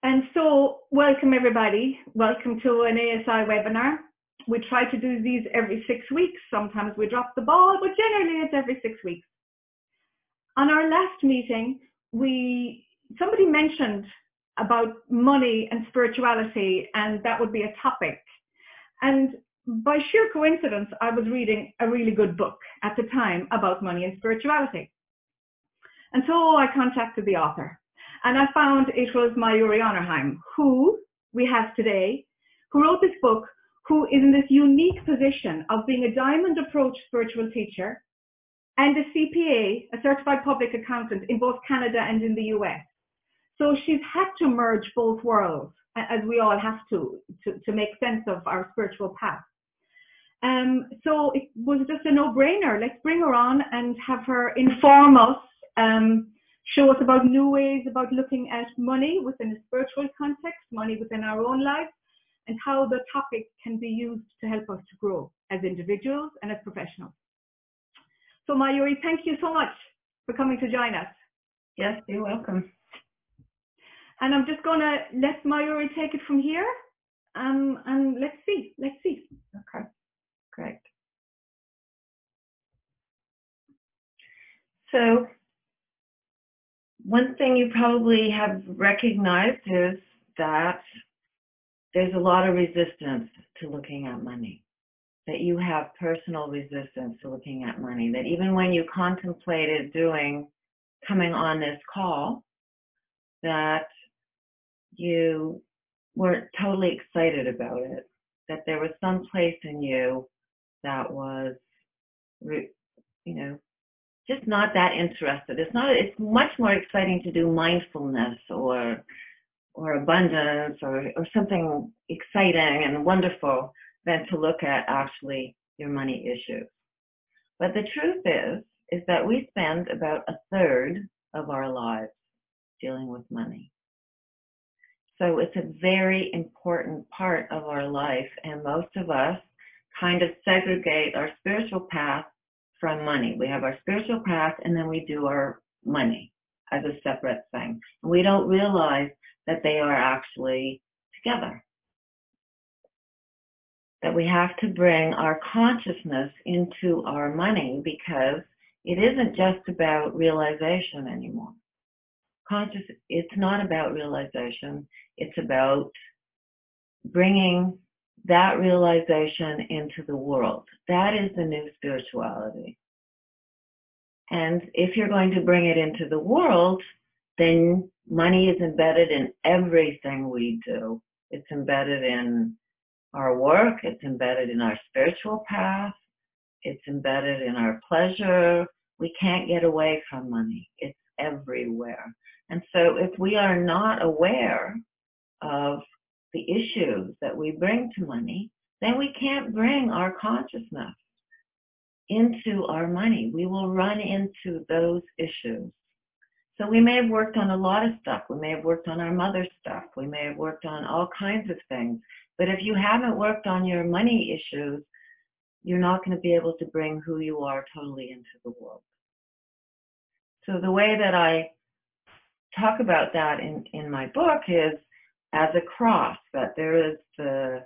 And so, welcome everybody. Welcome to an ASI webinar. We try to do these every 6 weeks. Sometimes we drop the ball, but generally it's every 6 weeks. On our last meeting, somebody mentioned about money and spirituality, and that would be a topic. And by sheer coincidence, I was reading a really good book at the time about money and spirituality. And so I contacted the author. And I found it was Mayuri Onnerheim, who we have today, who wrote this book, who is in this unique position of being a diamond approach spiritual teacher and a CPA, a certified public accountant in both Canada and in the US. So she's had to merge both worlds, as we all have to make sense of our spiritual path. So it was just a no-brainer. Let's bring her on and have her inform us, show us about new ways about looking at money within a spiritual context, money within our own lives, and how the topic can be used to help us to grow as individuals and as professionals. So Mayuri, thank you so much for coming to join us. Yes, you're welcome. And I'm just going to let Mayuri take it from here, and let's see. Okay, great. So, one thing you probably have recognized is that there's a lot of resistance to looking at money, that you have personal resistance to looking at money, that even when you contemplated coming on this call, that you weren't totally excited about it, that there was some place in you that was, just not that interested. It's much more exciting to do mindfulness or abundance or something exciting and wonderful than to look at actually your money issues. But the truth is that we spend about a third of our lives dealing with money. So it's a very important part of our life, and most of us kind of segregate our spiritual path from money. We have our spiritual path, and then we do our money as a separate thing. And we don't realize that they are actually together. That we have to bring our consciousness into our money, because it isn't just about realization anymore. It's not about realization. It's about bringing that realization into the world. That is the new spirituality. And if you're going to bring it into the world, then money is embedded in everything we do. It's embedded in our work. It's embedded in our spiritual path. It's embedded in our pleasure. We can't get away from money. It's everywhere. And so if we are not aware of the issues that we bring to money, then we can't bring our consciousness into our money. We will run into those issues. So we may have worked on a lot of stuff. We may have worked on our mother stuff. We may have worked on all kinds of things. But if you haven't worked on your money issues, you're not going to be able to bring who you are totally into the world. So the way that I talk about that in my book is as a cross, that there is the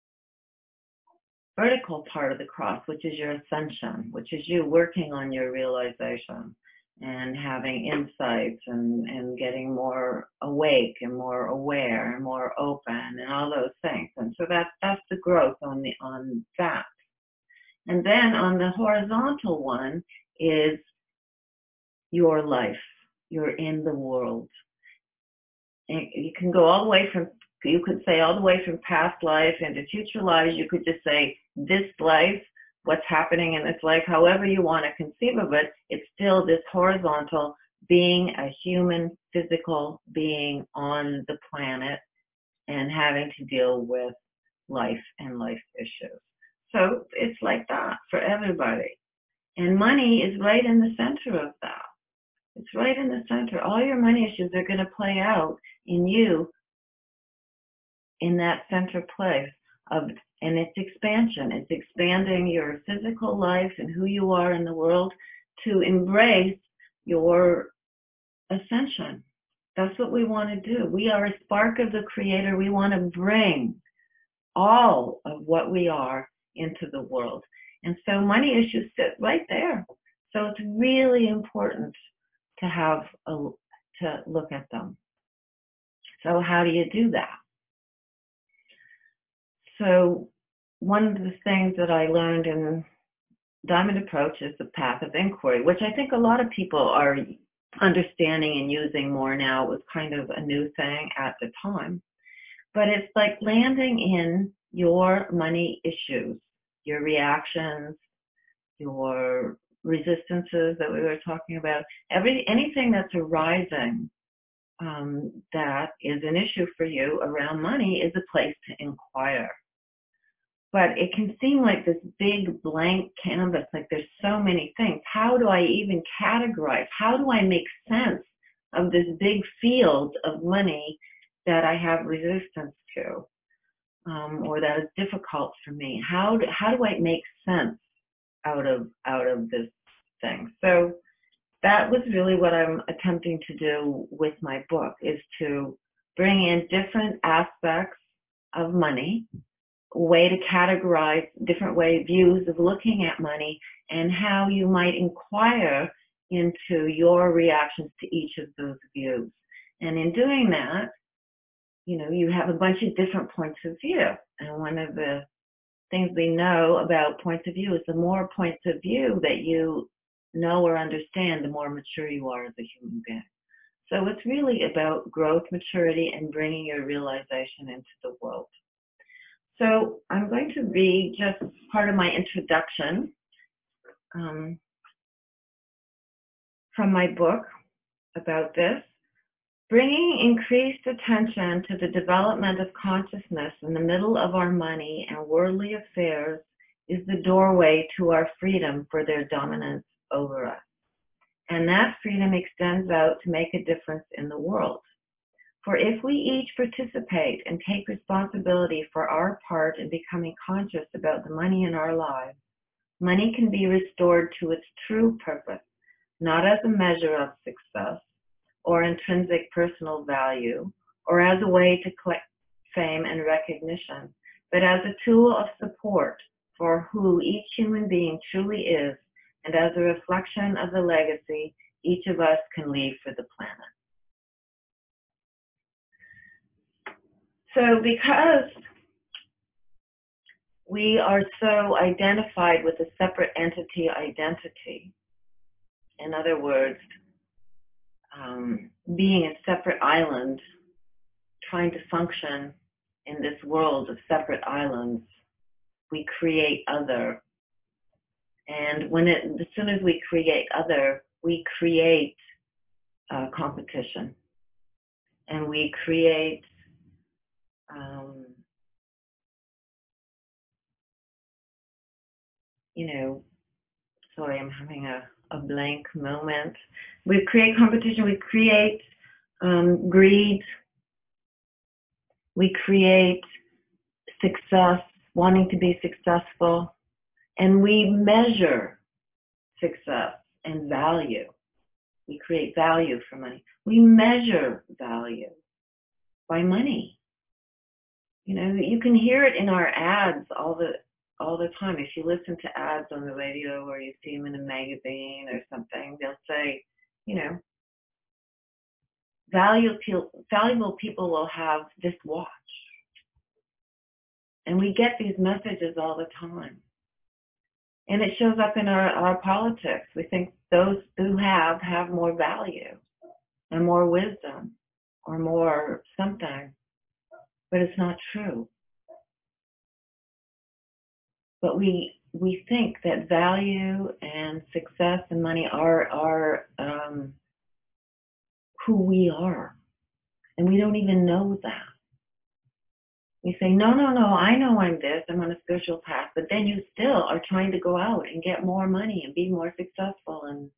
vertical part of the cross, which is your ascension, which is you working on your realization and having insights and getting more awake and more aware and more open and all those things. And so that's the growth on that. And then on the horizontal one is your life. You're in the world. And you can go all the way you could say all the way from past life into future lives. You could just say this life, what's happening in this life, however you want to conceive of it, it's still this horizontal being a human physical being on the planet and having to deal with life and life issues. So it's like that for everybody. And money is right in the center of that. It's right in the center. All your money issues are going to play out in you in that center place and its expansion. It's expanding your physical life and who you are in the world to embrace your ascension, That's what we want to do. We are a spark of the Creator. We want to bring all of what we are into the world. And so money issues sit right there. So it's really important to look at them. So how do you do that? So one of the things that I learned in Diamond Approach is the path of inquiry, which I think a lot of people are understanding and using more now. It was kind of a new thing at the time. But it's like landing in your money issues, your reactions, your resistances that we were talking about, anything that's arising that is an issue for you around money is a place to inquire. But it can seem like this big blank canvas, like there's so many things. How do I even categorize? How do I make sense of this big field of money that I have resistance to, or that is difficult for me? How do I make sense out of this thing? So that was really what I'm attempting to do with my book, is to bring in different aspects of money, a way to categorize different views of looking at money, and how you might inquire into your reactions to each of those views. And in doing that, you have a bunch of different points of view. And one of the things we know about points of view is the more points of view that you know or understand, the more mature you are as a human being. So it's really about growth, maturity, and bringing your realization into the world. So I'm going to read just part of my introduction from my book about this. Bringing increased attention to the development of consciousness in the middle of our money and worldly affairs is the doorway to our freedom for their dominance over us. And that freedom extends out to make a difference in the world. For if we each participate and take responsibility for our part in becoming conscious about the money in our lives, money can be restored to its true purpose, not as a measure of success or intrinsic personal value, or as a way to collect fame and recognition, but as a tool of support for who each human being truly is, and as a reflection of the legacy each of us can leave for the planet. So because we are so identified with a separate entity identity, in other words, being a separate island, trying to function in this world of separate islands, we create other. And as soon as we create other, we create competition. And we create sorry, I'm having a blank moment. We create competition, we create greed, we create success, wanting to be successful, and we measure success and value. We create value for money. We measure value by money. You can hear it in our ads all the time. If you listen to ads on the radio or you see them in a magazine or something, they'll say, valuable people will have this watch. And we get these messages all the time. And it shows up in our politics. We think those who have more value and more wisdom or more something. But it's not true. But we think that value and success and money are who we are. And we don't even know that. We say, no, I know I'm this, I'm on a spiritual path, but then you still are trying to go out and get more money and be more successful. And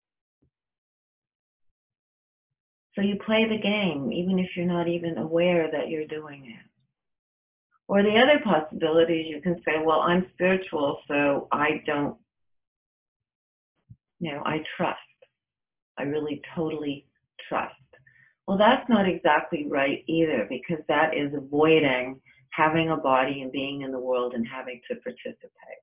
so you play the game, even if you're not even aware that you're doing it. Or the other possibility is you can say, well, I'm spiritual, so I don't, I trust. I really totally trust. Well, that's not exactly right either, because that is avoiding having a body and being in the world and having to participate.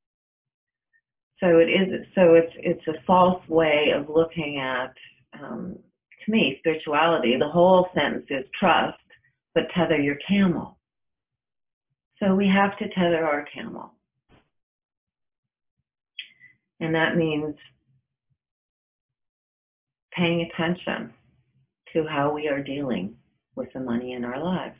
So it's a false way of looking at, to me, spirituality. The whole sentence is trust, but tether your camel. So we have to tether our camel. And that means paying attention to how we are dealing with the money in our lives.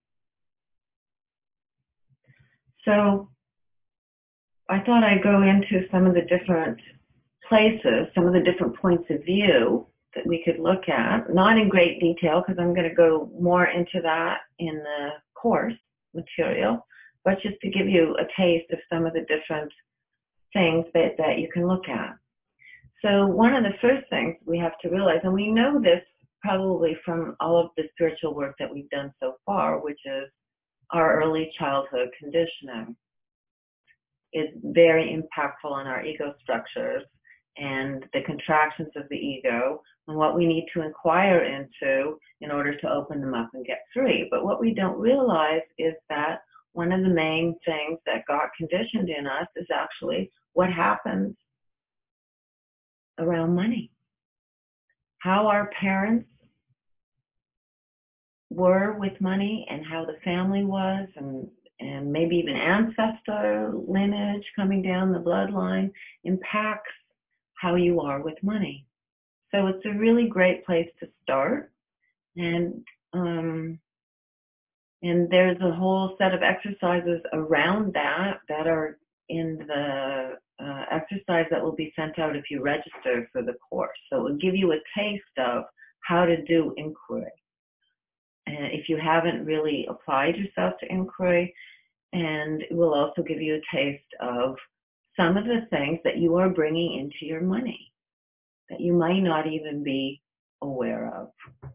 So I thought I'd go into some of the different places, some of the different points of view that we could look at, not in great detail because I'm going to go more into that in the course material, but just to give you a taste of some of the different things that you can look at. So one of the first things we have to realize, and we know this probably from all of the spiritual work that we've done so far, which is our early childhood conditioning, is very impactful on our ego structures and the contractions of the ego and what we need to inquire into in order to open them up and get free. But what we don't realize is that one of the main things that got conditioned in us is actually what happens around money. How our parents were with money and how the family was, and maybe even ancestor lineage coming down the bloodline impacts how you are with money. So it's a really great place to start. And there's a whole set of exercises around that are in the exercise that will be sent out if you register for the course. So it will give you a taste of how to do inquiry. And if you haven't really applied yourself to inquiry, and it will also give you a taste of some of the things that you are bringing into your money that you might not even be aware of.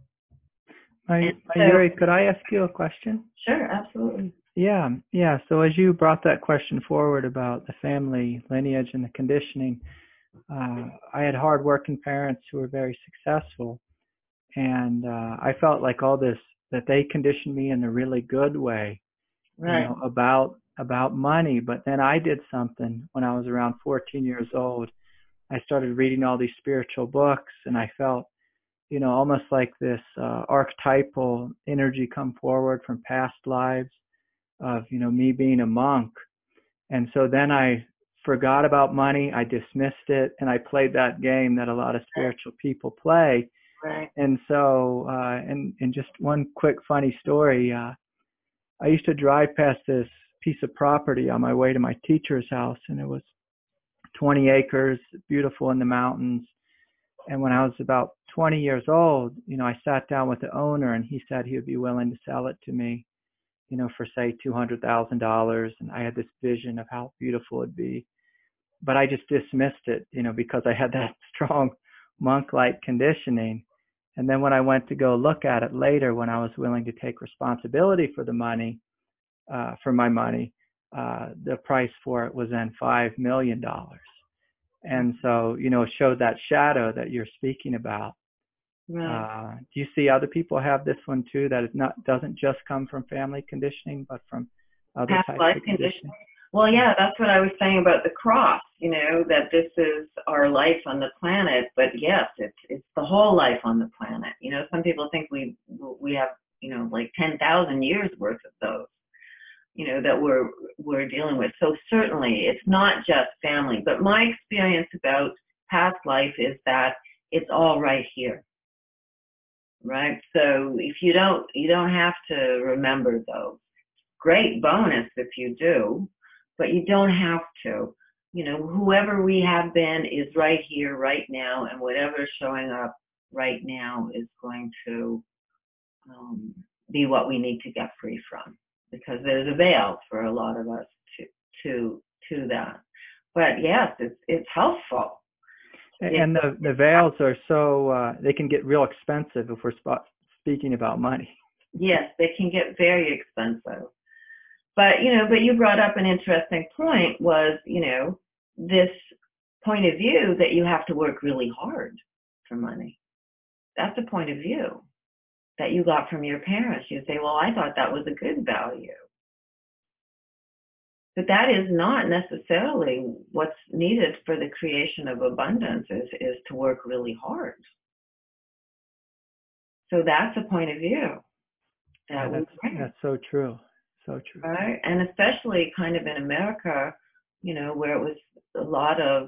Yuri, could I ask you a question? Sure, absolutely. Yeah. So as you brought that question forward about the family lineage and the conditioning, I had hardworking parents who were very successful, and I felt like all this, that they conditioned me in a really good way, right. About money. But then I did something when I was around 14 years old. I started reading all these spiritual books, and I felt, almost like this archetypal energy come forward from past lives of, me being a monk. And so then I forgot about money. I dismissed it, and I played that game that a lot of spiritual people play. Right. And so, and just one quick funny story. I used to drive past this piece of property on my way to my teacher's house, and it was 20 acres, beautiful in the mountains. And when I was about 20 years old, I sat down with the owner, and he said he would be willing to sell it to me, for say $200,000. And I had this vision of how beautiful it'd be, but I just dismissed it, because I had that strong monk-like conditioning. And then when I went to go look at it later, when I was willing to take responsibility for the money, for my money, the price for it was then $5 million. And so, it showed that shadow that you're speaking about. Right. Do you see other people have this one too, that doesn't just come from family conditioning, but from other past types life of conditioning? Well, yeah, that's what I was saying about the cross, that this is our life on the planet, but yes, it's the whole life on the planet. Some people think we have, like 10,000 years worth of those, that we're dealing with. So certainly it's not just family, but my experience about past life is that it's all right here. Right? So if you don't have to remember those. Great bonus if you do, but you don't have to. Whoever we have been is right here, right now, and whatever's showing up right now is going to be what we need to get free from, because there's a veil for a lot of us to that. But yes, it's helpful. And the veils are so they can get real expensive if we're speaking about money. Yes, they can get very expensive. But you brought up an interesting point, was, this point of view that you have to work really hard for money. That's a point of view. that you got from your parents. You say, well, I thought that was a good value. But that is not necessarily what's needed for the creation of abundance, is to work really hard. So that's a point of view that we bring. That's so true. So true. Right? And especially kind of in America, you know, where it was a lot of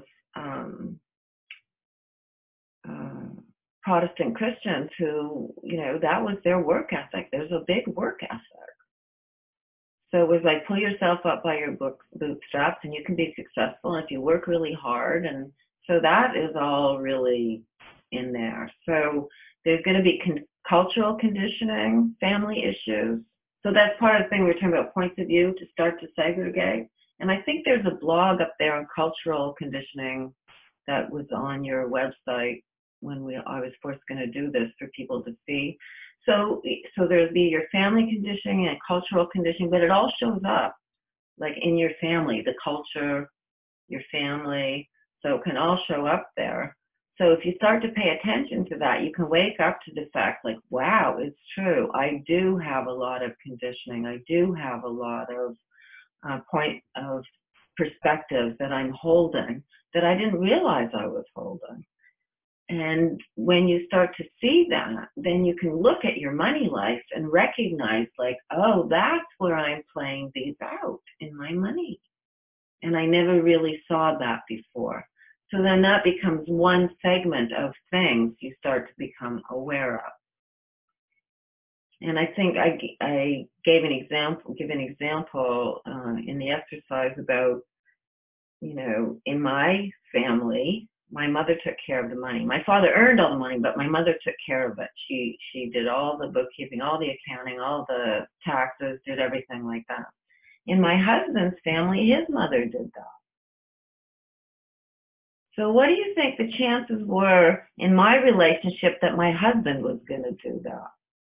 Protestant Christians who, you know, that was their work ethic. There's a big work ethic. So it was like, pull yourself up by your bootstraps and you can be successful if you work really hard. And so that is all really in there. So there's going to be cultural conditioning, family issues. So that's part of the thing we were talking about, points of view to start to segregate. And I think there's a blog up there on cultural conditioning that was on your website when I was first going to do this for people to see. So there'll be your family conditioning and cultural conditioning, but it all shows up like in your family, the culture, your family. So it can all show up there. So if you start to pay attention to that, you can wake up to the fact like, wow, it's true. I do have a lot of conditioning. I do have a lot of point of perspective that I'm holding that I didn't realize I was holding. And when you start to see that, then you can look at your money life and recognize like, oh, that's where I'm playing these out in my money. And I never really saw that before. So then that becomes one segment of things you start to become aware of. And I think I gave an example in the exercise about, you know, in my family, my mother took care of the money. My father earned all the money, but my mother took care of it. She did all the bookkeeping, all the accounting, all the taxes, did everything like that. In my husband's family, his mother did that. So what do you think the chances were in my relationship that my husband was going to do that?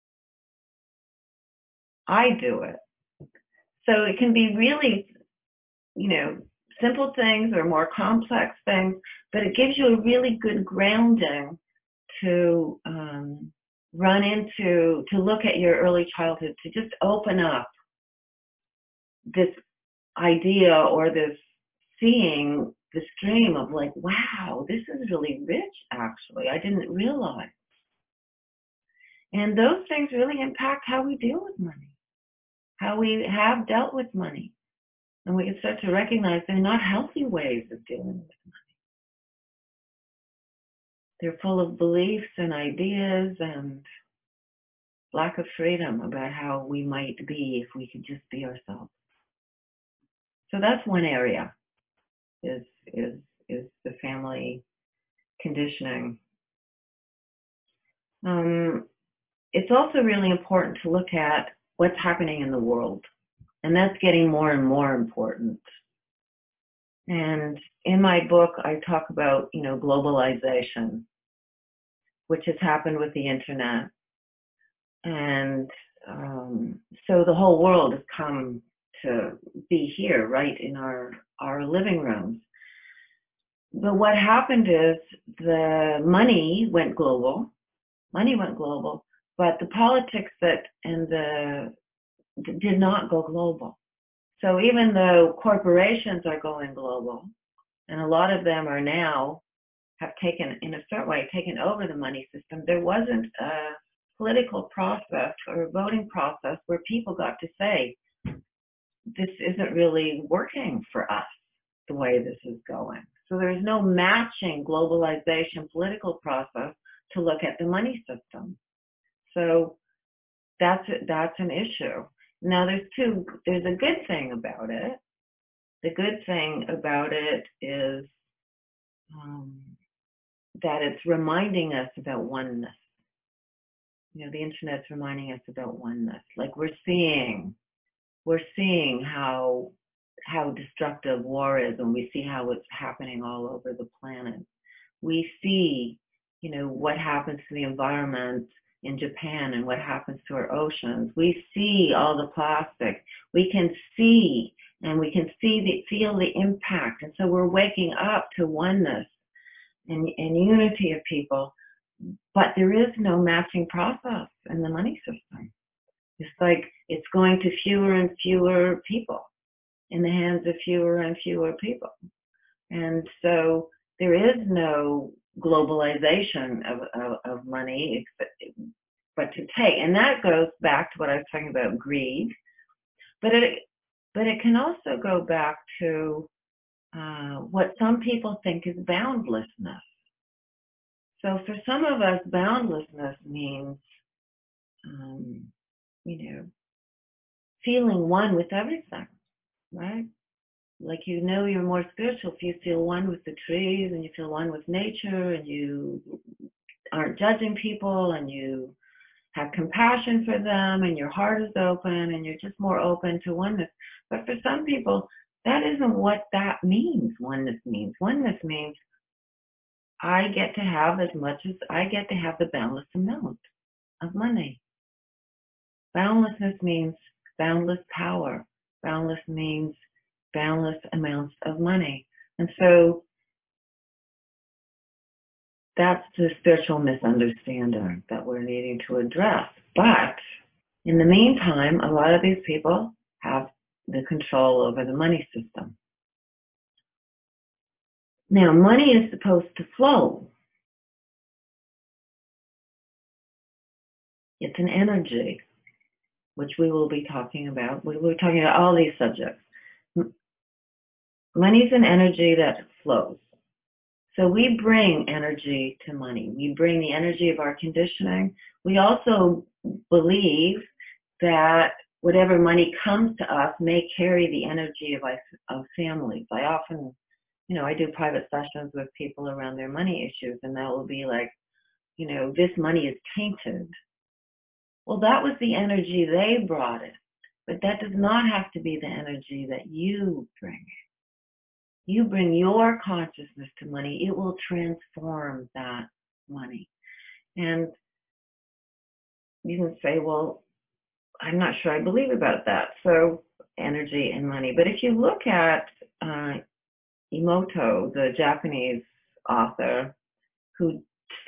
I do it. So it can be really, you know, simple things or more complex things, but it gives you a really good grounding to run into, to look at your early childhood, to just open up this idea or this seeing, this dream of like, wow, this is really rich actually. I didn't realize. And those things really impact how we deal with money, how we have dealt with money. And we can start to recognize they're not healthy ways of dealing with money. They're full of beliefs and ideas and lack of freedom about how we might be if we could just be ourselves. So that's one area, is the family conditioning. It's also really important to look at what's happening in the world. And that's getting more and more important. And in my book, I talk about, you know, globalization, which has happened with the internet. And so the whole world has come to be here, right in our living rooms. But what happened is the money went global, but the politics did not go global. So even though corporations are going global, and a lot of them are now have taken, in a certain way, taken over the money system, there wasn't a political process or a voting process where people got to say, this isn't really working for us the way this is going. So there's no matching globalization political process to look at the money system. So that's an issue. Now there's a good thing about it. The good thing about it is that it's reminding us about oneness. You know, the internet's reminding us about oneness. Like we're seeing how destructive war is, and we see how it's happening all over the planet. We see, you know, what happens to the environment in Japan and what happens to our oceans. We see all the plastic. We can see, and we can feel the impact. And so we're waking up to oneness and unity of people. but there is no matching process in the money system. It's like it's going to fewer and fewer people, in the hands of fewer and fewer people. And so there is no globalization of money, but to take. And that goes back to what I was talking about, greed. But it can also go back to what some people think is boundlessness. So for some of us, boundlessness means, feeling one with everything, right? Like, you're more spiritual if you feel one with the trees, and you feel one with nature, and you aren't judging people, and you have compassion for them, and your heart is open, and you're just more open to oneness. But for some people, that isn't what that means. Oneness means I get to have as much as I get to have the boundless amount of money. Boundlessness means boundless power. Boundless means boundless amounts of money. And so that's the spiritual misunderstanding that we're needing to address. But in the meantime, a lot of these people have the control over the money system. Now, money is supposed to flow. It's an energy, which we will be talking about. We were talking about all these subjects. Money is an energy that flows. So we bring energy to money. We bring the energy of our conditioning. We also believe that whatever money comes to us may carry the energy of families. I often, I do private sessions with people around their money issues, and that will be like, this money is tainted. Well, that was the energy they brought it, but that does not have to be the energy that you bring. You bring your consciousness to money, it will transform that money. And you can say, well, I'm not sure I believe about that. So energy and money. But if you look at Emoto, the Japanese author who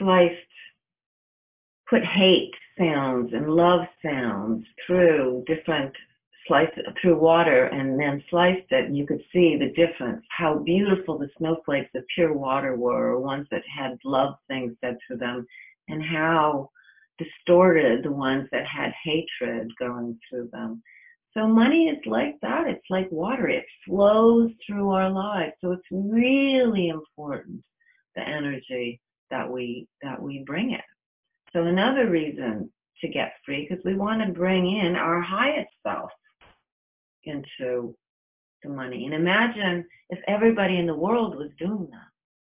put hate sounds and love sounds through through water, and then sliced it, and you could see the difference, how beautiful the snowflakes of pure water were, ones that had love things said to them, and how distorted the ones that had hatred going through them. So money is like that. It's like water. It flows through our lives. So it's really important, the energy that we bring it. So another reason to get free, because we want to bring in our highest self into the money. And imagine if everybody in the world was doing that.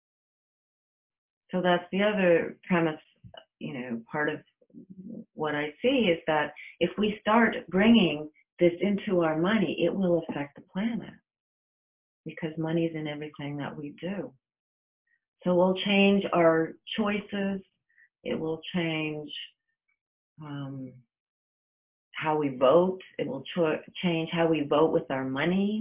So that's the other premise, part of what I see is that if we start bringing this into our money, it will affect the planet, because money is in everything that we do. So we'll change our choices. It will change how we vote. It will change how we vote with our money.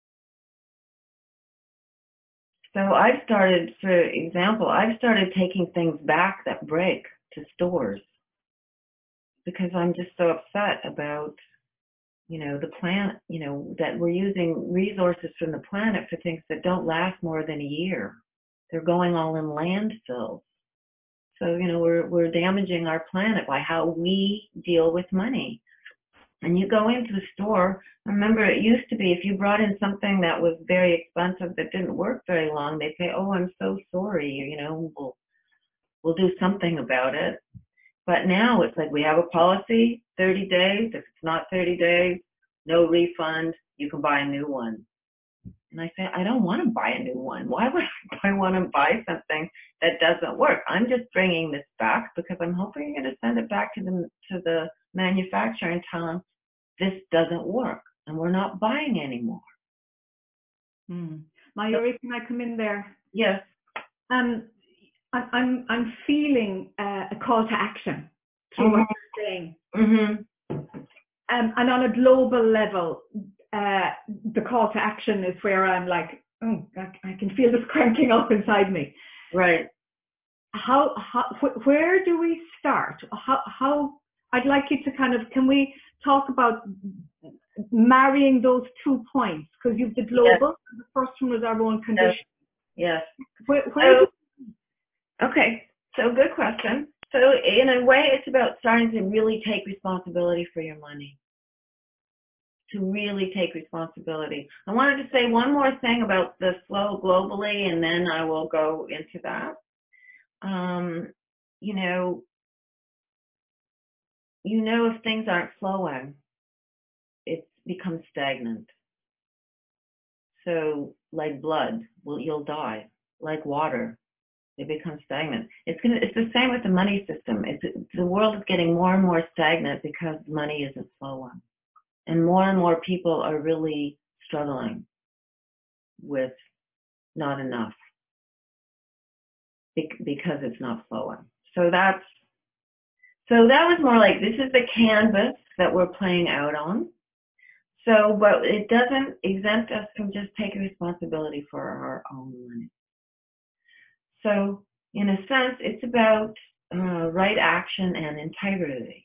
So I've started taking things back that break to stores, because I'm just so upset about, the planet, that we're using resources from the planet for things that don't last more than a year. They're going all in landfills. So, we're damaging our planet by how we deal with money. And you go into a store, remember it used to be if you brought in something that was very expensive that didn't work very long, they'd say, oh, I'm so sorry, we'll do something about it. But now it's like we have a policy, 30 days. If it's not 30 days, no refund, you can buy a new one. And I say, I don't want to buy a new one. Why would I want to buy something that doesn't work? I'm just bringing this back because I'm hoping you're going to send it back to the manufacturer and tell them this doesn't work and we're not buying anymore. Mayuri, can I come in there? Yes. I'm feeling a call to action through what you're saying. Mm-hmm. And on a global level, the call to action is where I'm like, oh, I can feel this cranking up inside me. Right. where do we start? How I'd like you to kind of, can we talk about marrying those 2 points? Because you've the global, Yes. the first one was our own condition. Yes. Okay, so good question. So in a way, it's about starting to really take responsibility for your money. To really take responsibility. I wanted to say one more thing about the flow globally, and then I will go into that. If things aren't flowing, it becomes stagnant. So like blood, you'll die. Like water, it becomes stagnant. It's the same with the money system. The world is getting more and more stagnant because money isn't flowing. And more people are really struggling with not enough because it's not flowing. So that was more like, this is the canvas that we're playing out on. So, but it doesn't exempt us from just taking responsibility for our own money. So, in a sense, it's about right action and integrity.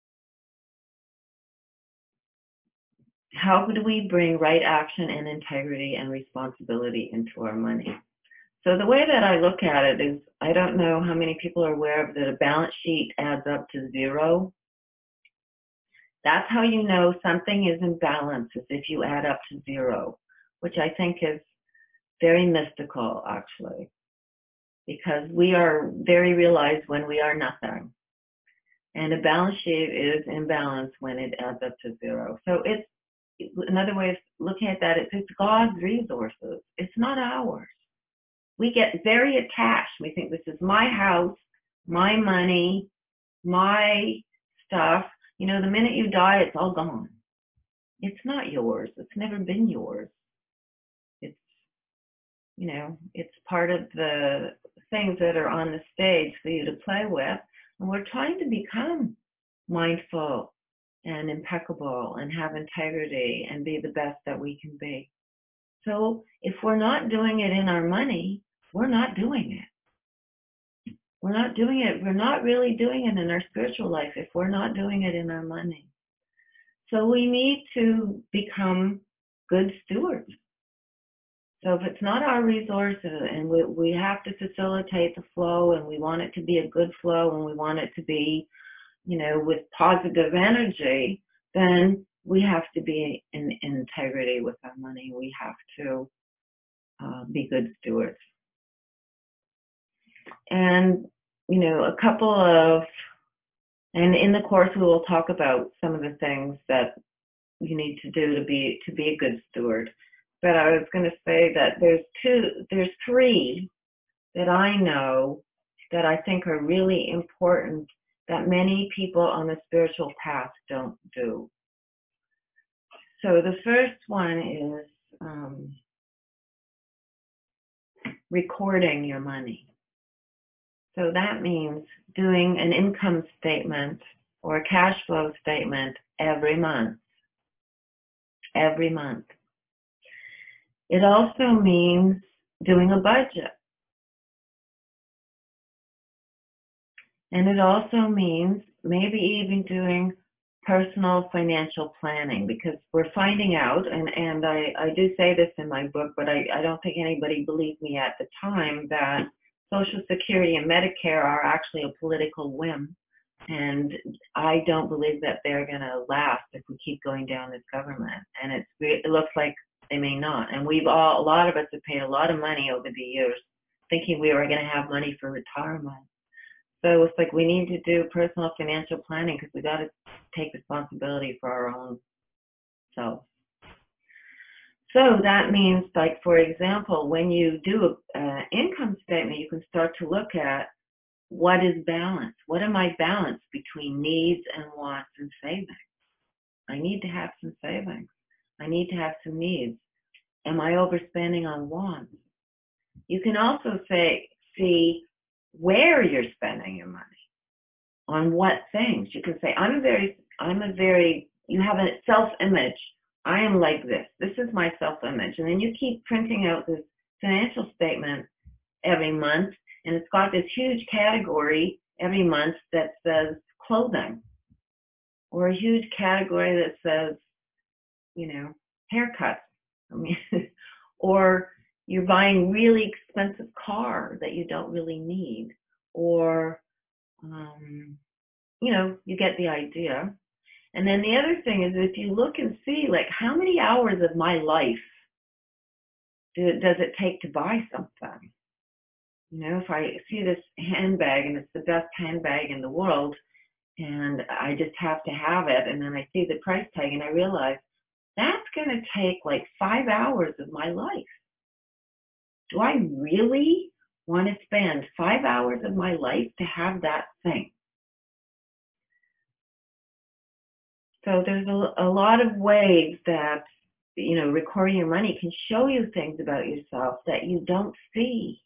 How do we bring right action and integrity and responsibility into our money? So the way that I look at it is, I don't know how many people are aware of that a balance sheet adds up to 0. That's how you know something is in balance, is if you add up to 0, which I think is very mystical, actually, because we are very realized when we are nothing. And a balance sheet is in balance when it adds up to 0. So it's, another way of looking at that, it's God's resources. It's not ours. We get very attached. We think this is my house, my money, my stuff. The minute you die, it's all gone. It's not yours. It's never been yours. It's, it's part of the things that are on the stage for you to play with. And we're trying to become mindful and impeccable and have integrity and be the best that we can be. So if we're not doing it in our money, we're not doing it. We're not doing it. We're not really doing it in our spiritual life if we're not doing it in our money. So we need to become good stewards. So if it's not our resources and we have to facilitate the flow, and we want it to be a good flow, and we want it to be, with positive energy, then we have to be in integrity with our money. We have to be good stewards. And, and in the course we will talk about some of the things that you need to do to be a good steward. But I was going to say that there's 3 that I know that I think are really important that many people on the spiritual path don't do. So the first one is recording your money. So that means doing an income statement or a cash flow statement every month. Every month. It also means doing a budget. And it also means maybe even doing personal financial planning, because we're finding out, and I do say this in my book, but I don't think anybody believed me at the time, that Social Security and Medicare are actually a political whim. And I don't believe that they're going to last if we keep going down this government. And it looks like they may not. And a lot of us have paid a lot of money over the years thinking we were going to have money for retirement. So it's like we need to do personal financial planning, because we got to take responsibility for our own selves. So that means, like, for example, when you do an income statement, you can start to look at what is balance. What am I balanced between needs and wants and savings? I need to have some savings. I need to have some needs. Am I overspending on wants? You can also see where you're spending your money, on what things. You can say, you have a self-image. I am like this. This is my self-image. And then you keep printing out this financial statement every month, and it's got this huge category every month that says clothing, or a huge category that says, haircuts. I mean, or you're buying really expensive car that you don't really need, or, you get the idea. And then the other thing is, if you look and see, like, how many hours of my life does it take to buy something? If I see this handbag and it's the best handbag in the world, and I just have to have it, and then I see the price tag and I realize that's going to take like 5 hours of my life. Do I really want to spend 5 hours of my life to have that thing? So there's a lot of ways that, recording your money can show you things about yourself that you don't see.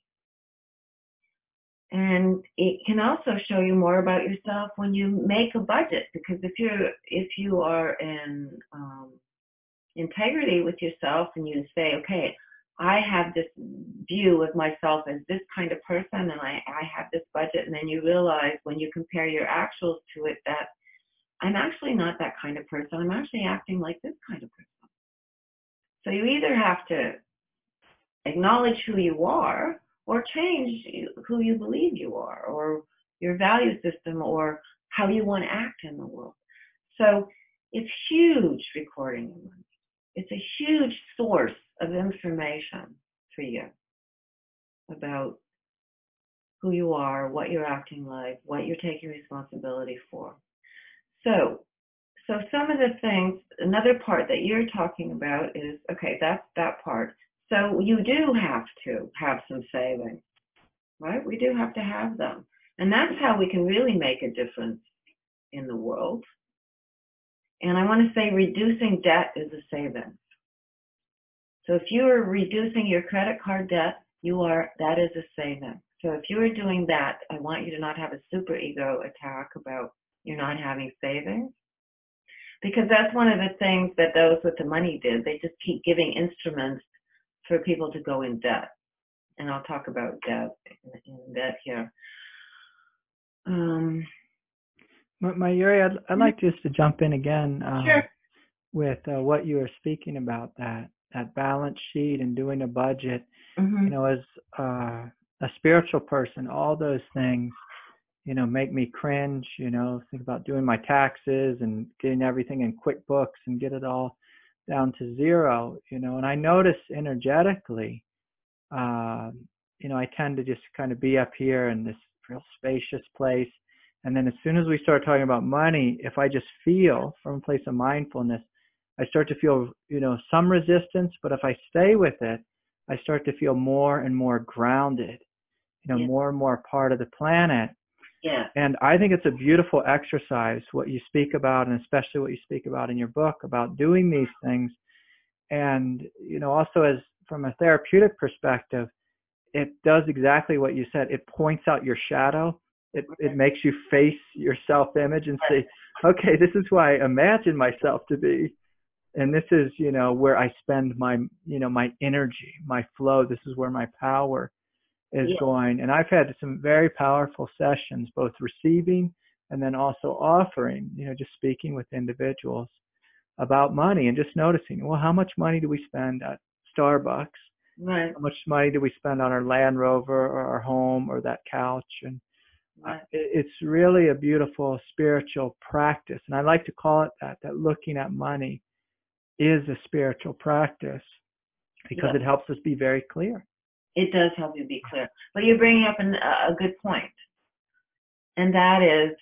And it can also show you more about yourself when you make a budget, because if you are in integrity with yourself and you say, okay, I have this view of myself as this kind of person, and I have this budget, and then you realize when you compare your actuals to it that I'm actually not that kind of person. I'm actually acting like this kind of person. So you either have to acknowledge who you are, or change who you believe you are, or your value system, or how you want to act in the world. So it's huge, recording your money. It's a huge source of information for you about who you are, what you're acting like, what you're taking responsibility for. So some of the things, another part that you're talking about is, okay, that's that part. So you do have to have some savings, right? We do have to have them. And that's how we can really make a difference in the world. And I want to say reducing debt is a savings. So if you are reducing your credit card debt, that is a saving. So if you are doing that, I want you to not have a super ego attack about you're not having savings. Because that's one of the things that those with the money did. They just keep giving instruments for people to go in debt. And I'll talk about debt in debt here. Mayuri, I'd like just to jump in again Sure. with what you were speaking about, that balance sheet and doing a budget. Mm-hmm. As a spiritual person, all those things, make me cringe, think about doing my taxes and getting everything in QuickBooks and get it all down to zero, and I notice energetically, I tend to just kind of be up here in this real spacious place. And then as soon as we start talking about money, if I just feel from a place of mindfulness, I start to feel, some resistance, but if I stay with it, I start to feel more and more grounded, more and more part of the planet. Yeah. And I think it's a beautiful exercise, what you speak about, and especially what you speak about in your book about doing these things. And, also as from a therapeutic perspective, it does exactly what you said. It points out your shadow. It makes you face your self-image and say, okay, this is who I imagine myself to be. And this is, where I spend my, my energy, my flow. This is where my power is going. And I've had some very powerful sessions, both receiving and then also offering, just speaking with individuals about money and just noticing, well, how much money do we spend at Starbucks? Right. How much money do we spend on our Land Rover or our home or that couch? And it's really a beautiful spiritual practice. And I like to call it that looking at money is a spiritual practice because it helps us be very clear. It does help you be clear. But you're bringing up a good point. And that is,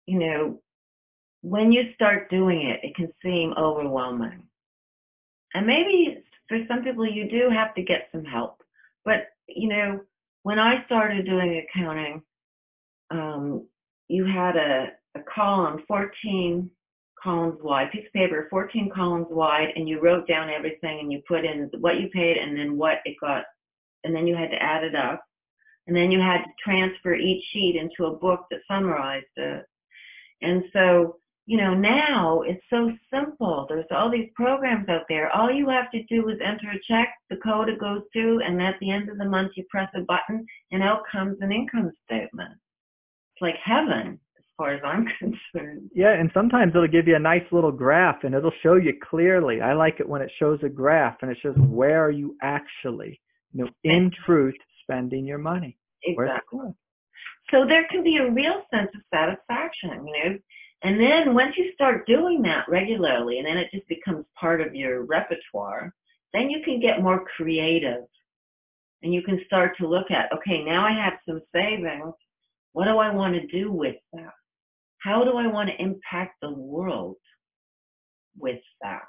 when you start doing it, it can seem overwhelming. And maybe for some people, you do have to get some help. But, when I started doing accounting, you had a column, 14 columns wide, piece of paper, 14 columns wide, and you wrote down everything and you put in what you paid and then what it got. And then you had to add it up. And then you had to transfer each sheet into a book that summarized it. And so, now it's so simple. There's all these programs out there. All you have to do is enter a check, the code it goes to, and at the end of the month you press a button and out comes an income statement. It's like heaven as far as I'm concerned. Yeah, and sometimes it'll give you a nice little graph and it'll show you clearly. I like it when it shows a graph and it shows where are you actually, in truth, spending your money. Exactly. So there can be a real sense of satisfaction, and then once you start doing that regularly, and then it just becomes part of your repertoire, then you can get more creative and you can start to look at, okay, now I have some savings. What do I want to do with that? How do I want to impact the world with that?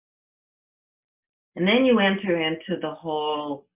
And then you enter into the whole,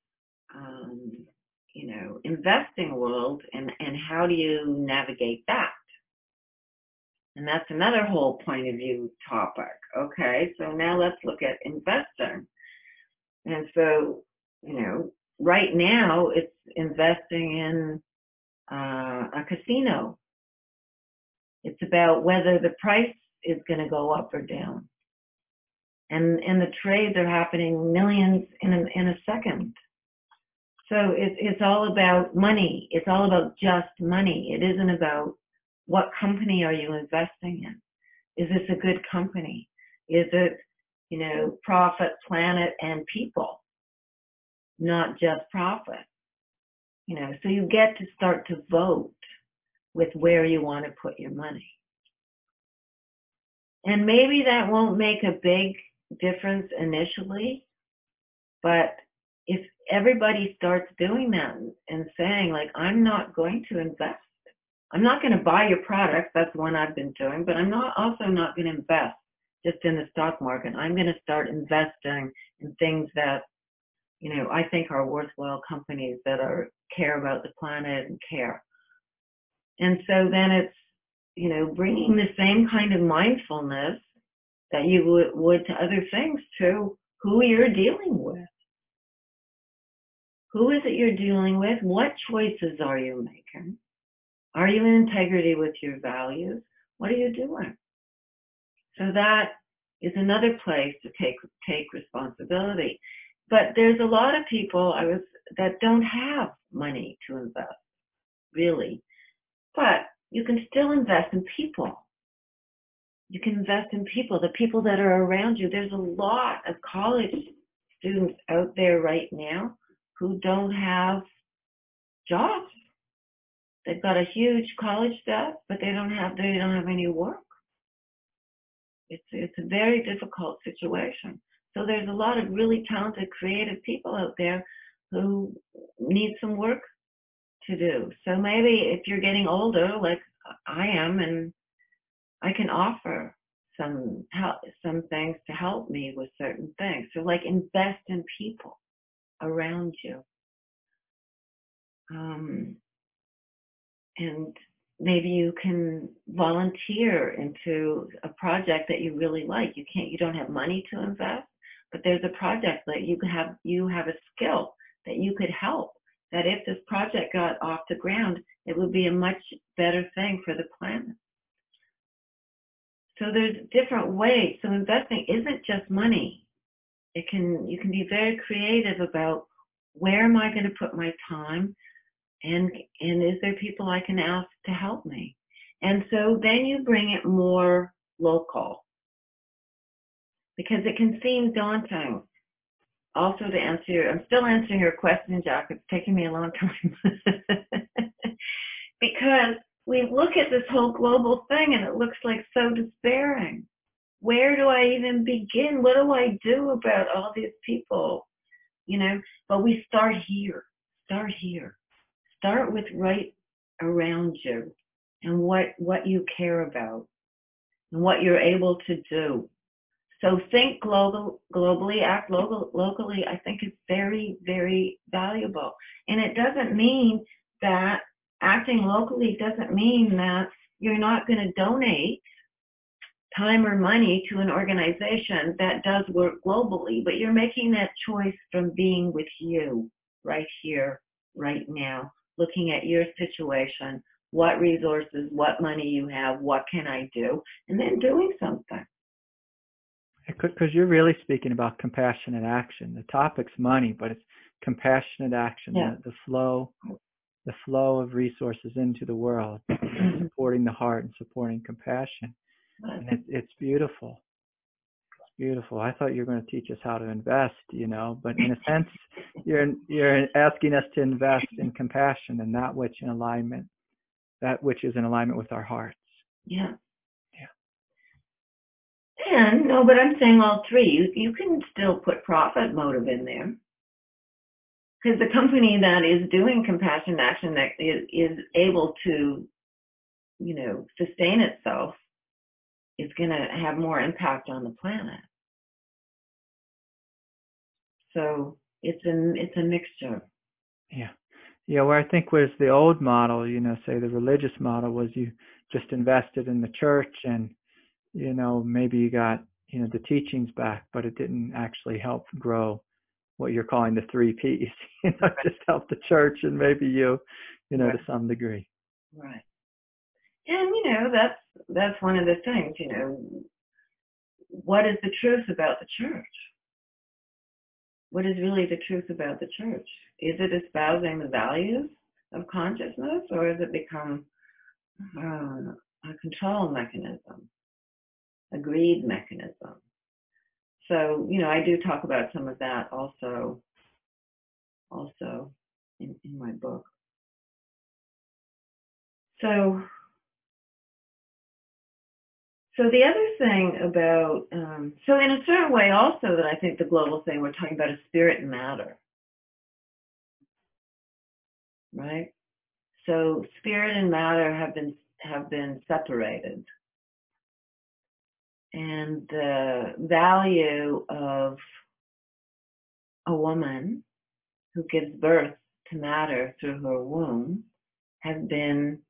investing world and how do you navigate that? And that's another whole point of view topic. Okay, so now let's look at investing. And so, right now it's investing in a casino. It's about whether the price is going to go up or down. And the trades are happening millions in a second. So it's all about money. It's all about just money. It isn't about what company are you investing in. Is this a good company? Is it, profit, planet, and people, not just profit? So you get to start to vote with where you want to put your money. And maybe that won't make a big difference initially, but if everybody starts doing that and saying, like, I'm not going to invest, I'm not going to buy your product, that's one I've been doing, but I'm also not going to invest just in the stock market. I'm going to start investing in things that, I think are worthwhile companies that care about the planet and care. And so then it's, bringing the same kind of mindfulness that you would to other things to who you're dealing with. Who is it you're dealing with? What choices are you making? Are you in integrity with your values? What are you doing? So that is another place to take responsibility. But there's a lot of people that don't have money to invest, really. But you can still invest in people. You can invest in people, the people that are around you. There's a lot of college students out there right now who don't have jobs. They've got a huge college debt, but they don't have any work. It's a very difficult situation. So there's a lot of really talented, creative people out there who need some work to do. So maybe if you're getting older, like I am, and I can offer some things to help me with certain things. So like invest in people around you. And maybe you can volunteer into a project that you really like. You don't have money to invest, but there's a project that you have a skill that you could help, that if this project got off the ground, it would be a much better thing for the planet. So there's different ways. So investing isn't just money. You can be very creative about where am I going to put my time, and is there people I can ask to help me? And so then you bring it more local, because it can seem daunting. Also, I'm still answering your question, Jack. It's taking me a long time. Because we look at this whole global thing and it looks like so despairing. Where do I even begin? What do I do about all these people? But we start here. Start with right around you and what you care about and what you're able to do. So think globally, act locally. I think it's very, very valuable. And it doesn't mean that acting locally doesn't mean that you're not going to donate time or money to an organization that does work globally, but you're making that choice from being with you right here, right now, looking at your situation, what resources, what money you have, what can I do, and then doing something. Because you're really speaking about compassionate action. The topic's money, but it's compassionate action. Yeah. The flow of resources into the world, supporting the heart and supporting compassion. And it's beautiful. It's beautiful. I thought you were going to teach us how to invest, but in a sense, you're asking us to invest in compassion and that which is in alignment with our hearts. Yeah. And no, but I'm saying all three. You can still put profit motive in there. Because the company that is doing compassion action that is able to, sustain itself is going to have more impact on the planet. So it's a mixture. Yeah. Yeah, where I think was the old model, say the religious model was you just invested in the church and, maybe you got, the teachings back, but it didn't actually help grow what you're calling the 3 Ps, just help the church and maybe you, Right. to some degree. Right. And, that's one of the things, what is the truth about the church? What is really the truth about the church? Is it espousing the values of consciousness, or has it become a control mechanism, a greed mechanism? So, I do talk about some of that also in my book. So the other thing about, so in a certain way also that I think the global thing, we're talking about is spirit and matter, right? So spirit and matter have been separated. And the value of a woman who gives birth to matter through her womb has been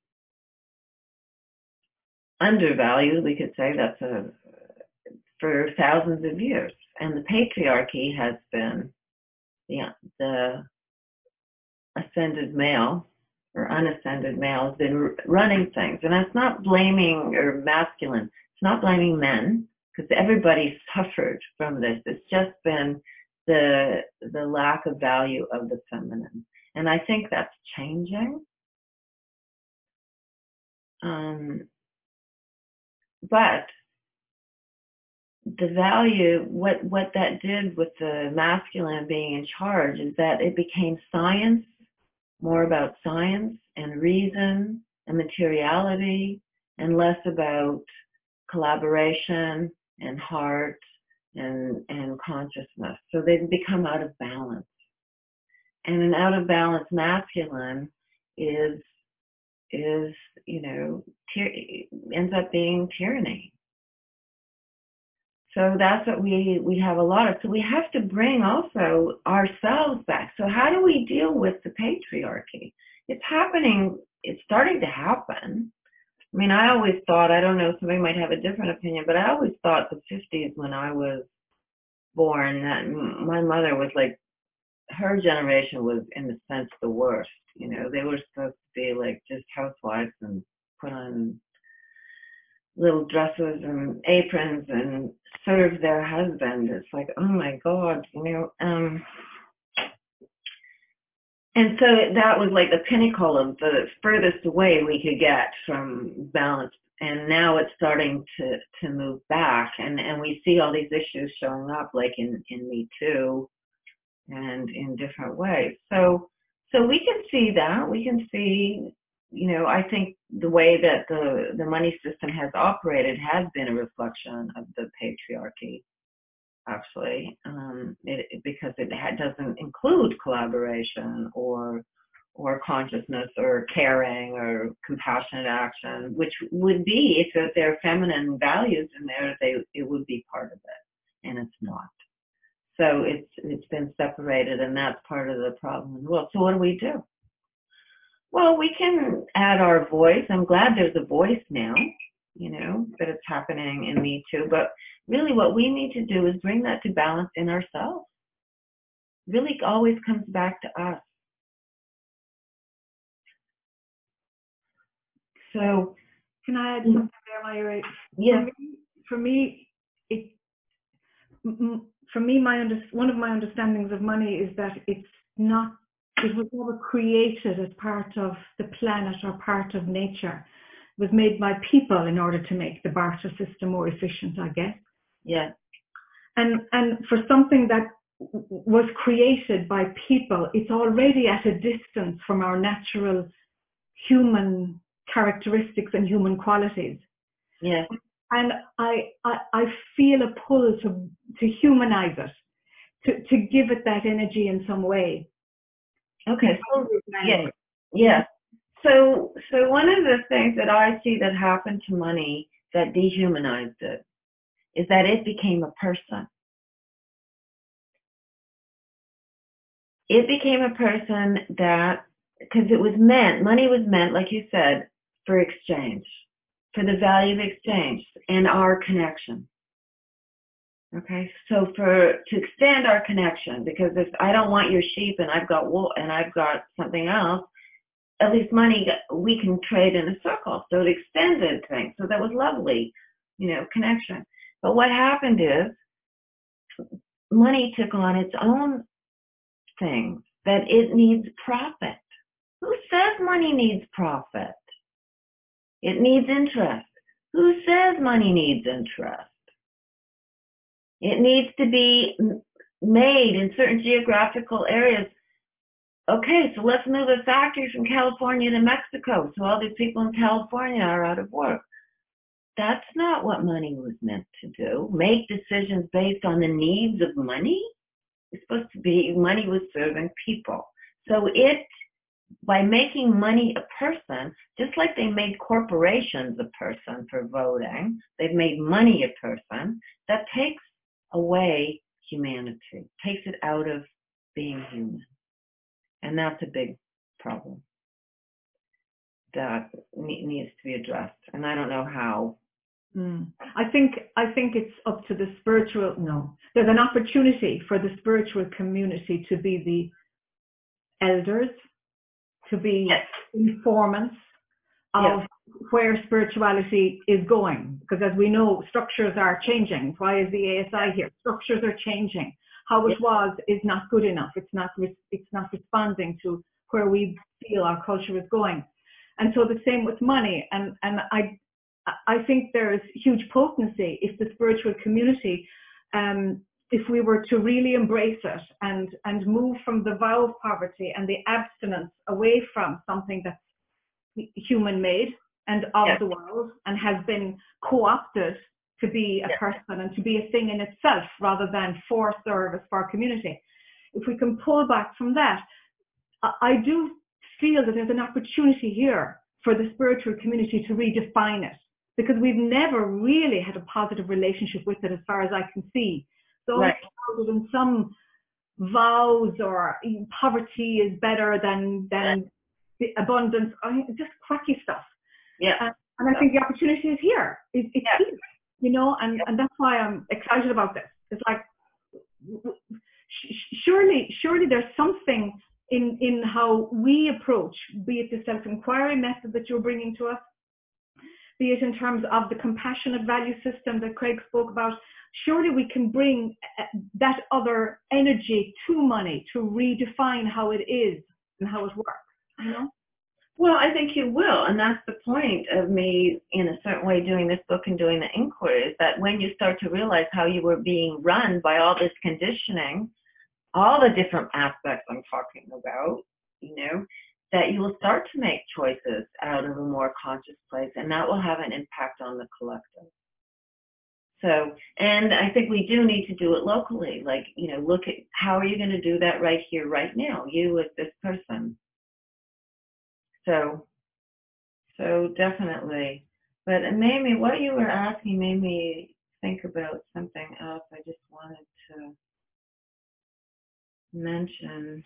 undervalued, we could say, for thousands of years. And the patriarchy has been the ascended male or unascended male has been running things. And that's not blaming or masculine. It's not blaming men, because everybody suffered from this. It's just been the lack of value of the feminine. And I think that's changing. But the value, what that did with the masculine being in charge is that it became science, more about science and reason and materiality, and less about collaboration and heart and consciousness. So they've become out of balance. And an out of balance masculine is ends up being tyranny. So that's what we have a lot of. So we have to bring also ourselves back. So how do we deal with the patriarchy? It's happening. It's starting to happen. I mean, I always thought, I don't know, somebody might have a different opinion, but I always thought the 50s when I was born, that my mother was like, her generation was in a sense the worst. They were supposed to be like just housewives and put on little dresses and aprons and serve their husband. It's like, oh my God, and so that was like the pinnacle of the furthest away we could get from balance. And now it's starting to move back, and we see all these issues showing up, like in Me Too, and in different ways. So we can see that. We can see, I think the way that the money system has operated has been a reflection of the patriarchy, actually, because it doesn't include collaboration or consciousness or caring or compassionate action, which would be, if there are feminine values in there, it would be part of it, and it's not. So it's been separated, and that's part of the problem in the world. So what do we do? Well, we can add our voice. I'm glad there's a voice now, that it's happening in Me Too. But really what we need to do is bring that to balance in ourselves. Really always comes back to us. So, can I add something there, Myra? yeah, For me, one of my understandings of money is that it was never created as part of the planet or part of nature. It was made by people in order to make the barter system more efficient, I guess. yeah, And for something that was created by people, it's already at a distance from our natural human characteristics and human qualities. yeah. And I feel a pull to humanize it, to give it that energy in some way. Okay, so yeah. So one of the things that I see that happened to money that dehumanized it is that it became a person. It became a person that, because money was meant, like you said, for exchange, for the value of exchange and our connection. Okay, so to extend our connection, because if I don't want your sheep and I've got wool and I've got something else, at least money, we can trade in a circle. So it extended things. So that was lovely, connection. But what happened is money took on its own things, that it needs profit. Who says money needs profit? It needs interest. Who says money needs interest? It needs to be made in certain geographical areas. Okay, so let's move a factory from California to Mexico, so all these people in California are out of work. That's not what money was meant to do. Make decisions based on the needs of money. It's supposed to be money was serving people. So by making money a person, just like they made corporations a person for voting, they've made money a person, that takes away humanity, takes it out of being human. And that's a big problem that needs to be addressed. And I don't know how. I think it's up to the spiritual. No, there's an opportunity for the spiritual community to be the elders, to be informants of where spirituality is going. Because as we know, structures are changing. Why is the ASI here? Structures are changing. How it was is not good enough. It's not responding to where we feel our culture is going. And so the same with money. And I think there is huge potency if the spiritual community, if we were to really embrace it and move from the vow of poverty and the abstinence away from something that's human-made and of the world and has been co-opted to be a person and to be a thing in itself rather than for service for our community. If we can pull back from that, I do feel that there's an opportunity here for the spiritual community to redefine it, because we've never really had a positive relationship with it as far as I can see. So it's in some vows or poverty is better than the abundance, just quacky stuff. And I think the opportunity is here. It's here, and that's why I'm excited about this. It's like, surely there's something in how we approach, be it the self-inquiry method that you're bringing to us, be it in terms of the compassionate value system that Craig spoke about. Surely we can bring that other energy to money to redefine how it is and how it works, Well, I think you will, and that's the point of me, in a certain way, doing this book and doing the inquiries, that when you start to realize how you were being run by all this conditioning, all the different aspects I'm talking about, that you will start to make choices out of a more conscious place, and that will have an impact on the collective. So, and I think we do need to do it locally, like, look at how are you going to do that right here, right now, you as this person. So definitely. But it made me, what you were asking made me think about something else I just wanted to mention.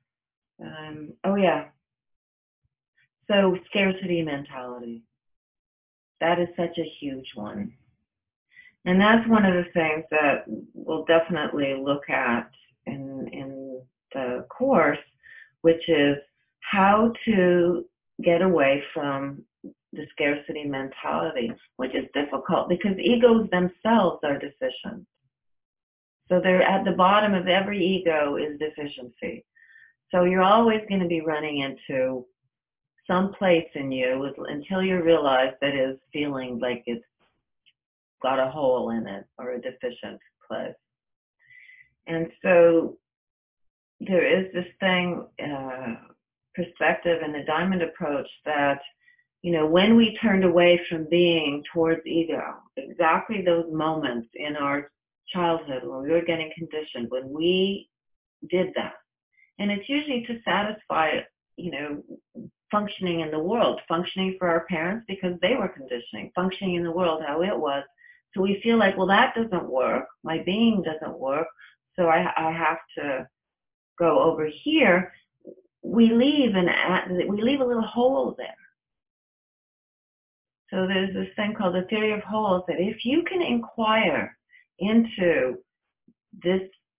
So scarcity mentality. That is such a huge one. And that's one of the things that we'll definitely look at in the course, which is how to get away from the scarcity mentality, which is difficult because egos themselves are deficient. So they're at the bottom of every ego is deficiency. So you're always going to be running into some place in you until you realize that is feeling like it's got a hole in it or a deficient place. And so there is this thing, perspective in the diamond approach that, when we turned away from being towards ego, exactly those moments in our childhood when we were getting conditioned, when we did that, and it's usually to satisfy, functioning in the world, functioning for our parents because they were conditioning, functioning in the world how it was. So we feel like, well, that doesn't work. My being doesn't work. So I have to go over here. We leave a little hole there. So there's this thing called the theory of holes, that if you can inquire into this,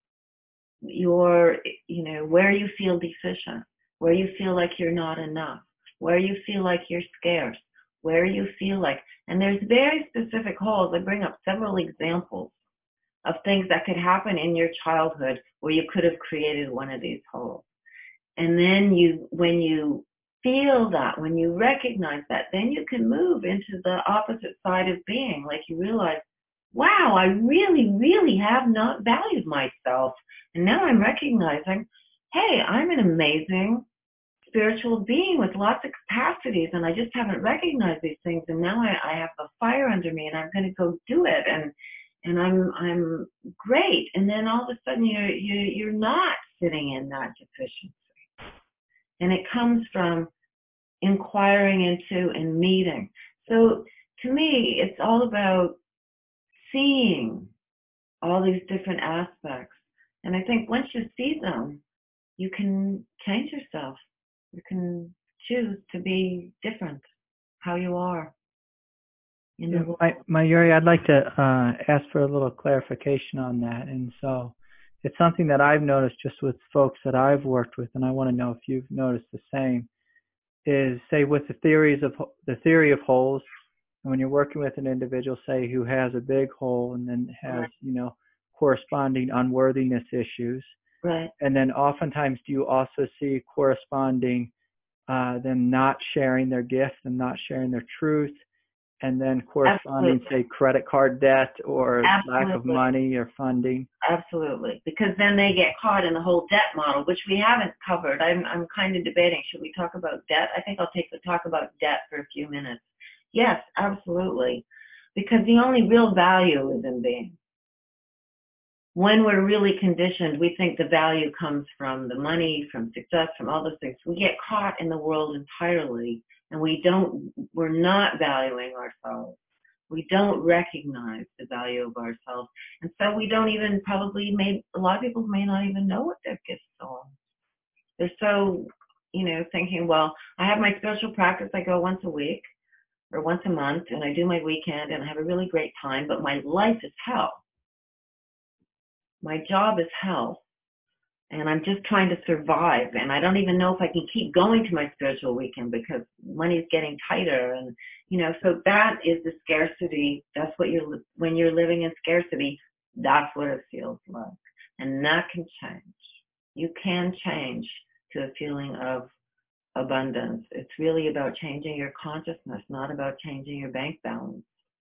where you feel deficient, where you feel like you're not enough, where you feel like you're scarce, where you feel like, and there's very specific holes. I bring up several examples of things that could happen in your childhood where you could have created one of these holes. And then when you feel that, when you recognize that, then you can move into the opposite side of being. Like you realize, wow, I really, really have not valued myself. And now I'm recognizing, hey, I'm an amazing spiritual being with lots of capacities, and I just haven't recognized these things. And now I have the fire under me, and I'm going to go do it. And I'm great. And then all of a sudden you're not sitting in that deficiency. And it comes from inquiring into and meeting. So to me, it's all about seeing all these different aspects. And I think once you see them, you can change yourself. You can choose to be different, how you are. Mayuri, I'd like to ask for a little clarification on that. And so it's something that I've noticed just with folks that I've worked with, and I want to know if you've noticed the same, is say with the theory of holes, and when you're working with an individual, say, who has a big hole and then has, corresponding unworthiness issues. Right. And then oftentimes do you also see corresponding them not sharing their gift and not sharing their truth, and then corresponding, say, credit card debt or lack of money or funding? Absolutely. Because then they get caught in the whole debt model, which we haven't covered. I'm kind of debating, should we talk about debt? I think I'll talk about debt for a few minutes. Yes, absolutely. Because the only real value is in being. When we're really conditioned, we think the value comes from the money, from success, from all those things. We get caught in the world entirely, and we're not valuing ourselves. We don't recognize the value of ourselves. And so we don't even a lot of people may not even know what their gifts are. They're so, thinking, well, I have my spiritual practice. I go once a week or once a month, and I do my weekend, and I have a really great time, but my life is hell. My job is hell, and I'm just trying to survive, and I don't even know if I can keep going to my spiritual weekend because money's getting tighter, and so that is the scarcity. That's what when you're living in scarcity, that's what it feels like, and that can change. You can change to a feeling of abundance. It's really about changing your consciousness, not about changing your bank balance.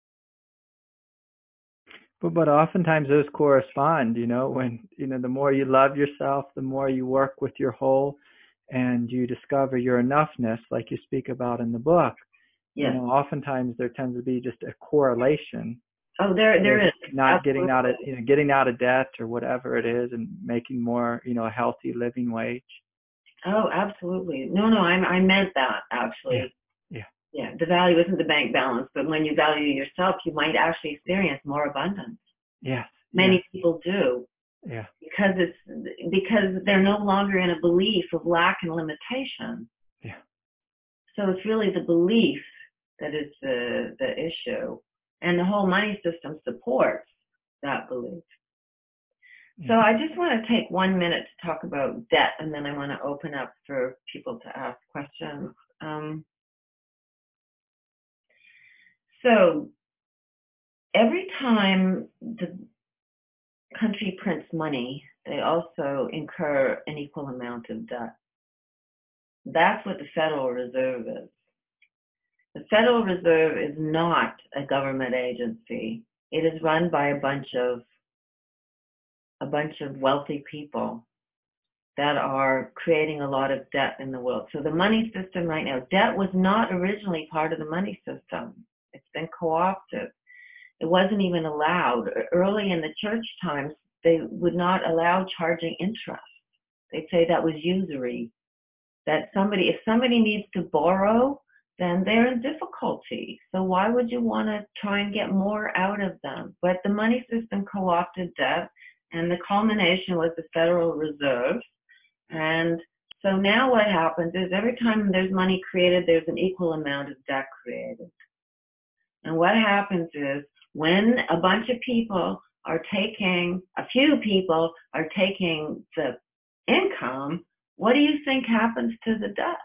But oftentimes those correspond, when, the more you love yourself, the more you work with your whole and you discover your enoughness, like you speak about in the book. Yes. Oftentimes there tends to be just a correlation. Oh, there is. Not getting out of debt or whatever it is, and making more, a healthy living wage. Oh, absolutely. No, I meant that actually. Yeah, the value isn't the bank balance, but when you value yourself, you might actually experience more abundance. Yes. Many people do. Yeah. Because they're no longer in a belief of lack and limitation. Yeah. So it's really the belief that is the issue, and the whole money system supports that belief. Yeah. So I just want to take 1 minute to talk about debt, and then I want to open up for people to ask questions. So every time the country prints money, they also incur an equal amount of debt. That's what the Federal Reserve is. The Federal Reserve is not a government agency. It is run by a bunch of wealthy people that are creating a lot of debt in the world. So the money system right now, debt was not originally part of the money system. It's been co-opted. It wasn't even allowed. Early in the church times, they would not allow charging interest. They'd say that was usury. That if somebody needs to borrow, then they're in difficulty. So why would you want to try and get more out of them? But the money system co-opted debt, and the culmination was the Federal Reserve. And so now what happens is every time there's money created, there's an equal amount of debt created. And what happens is when a few people are taking the income, what do you think happens to the debt?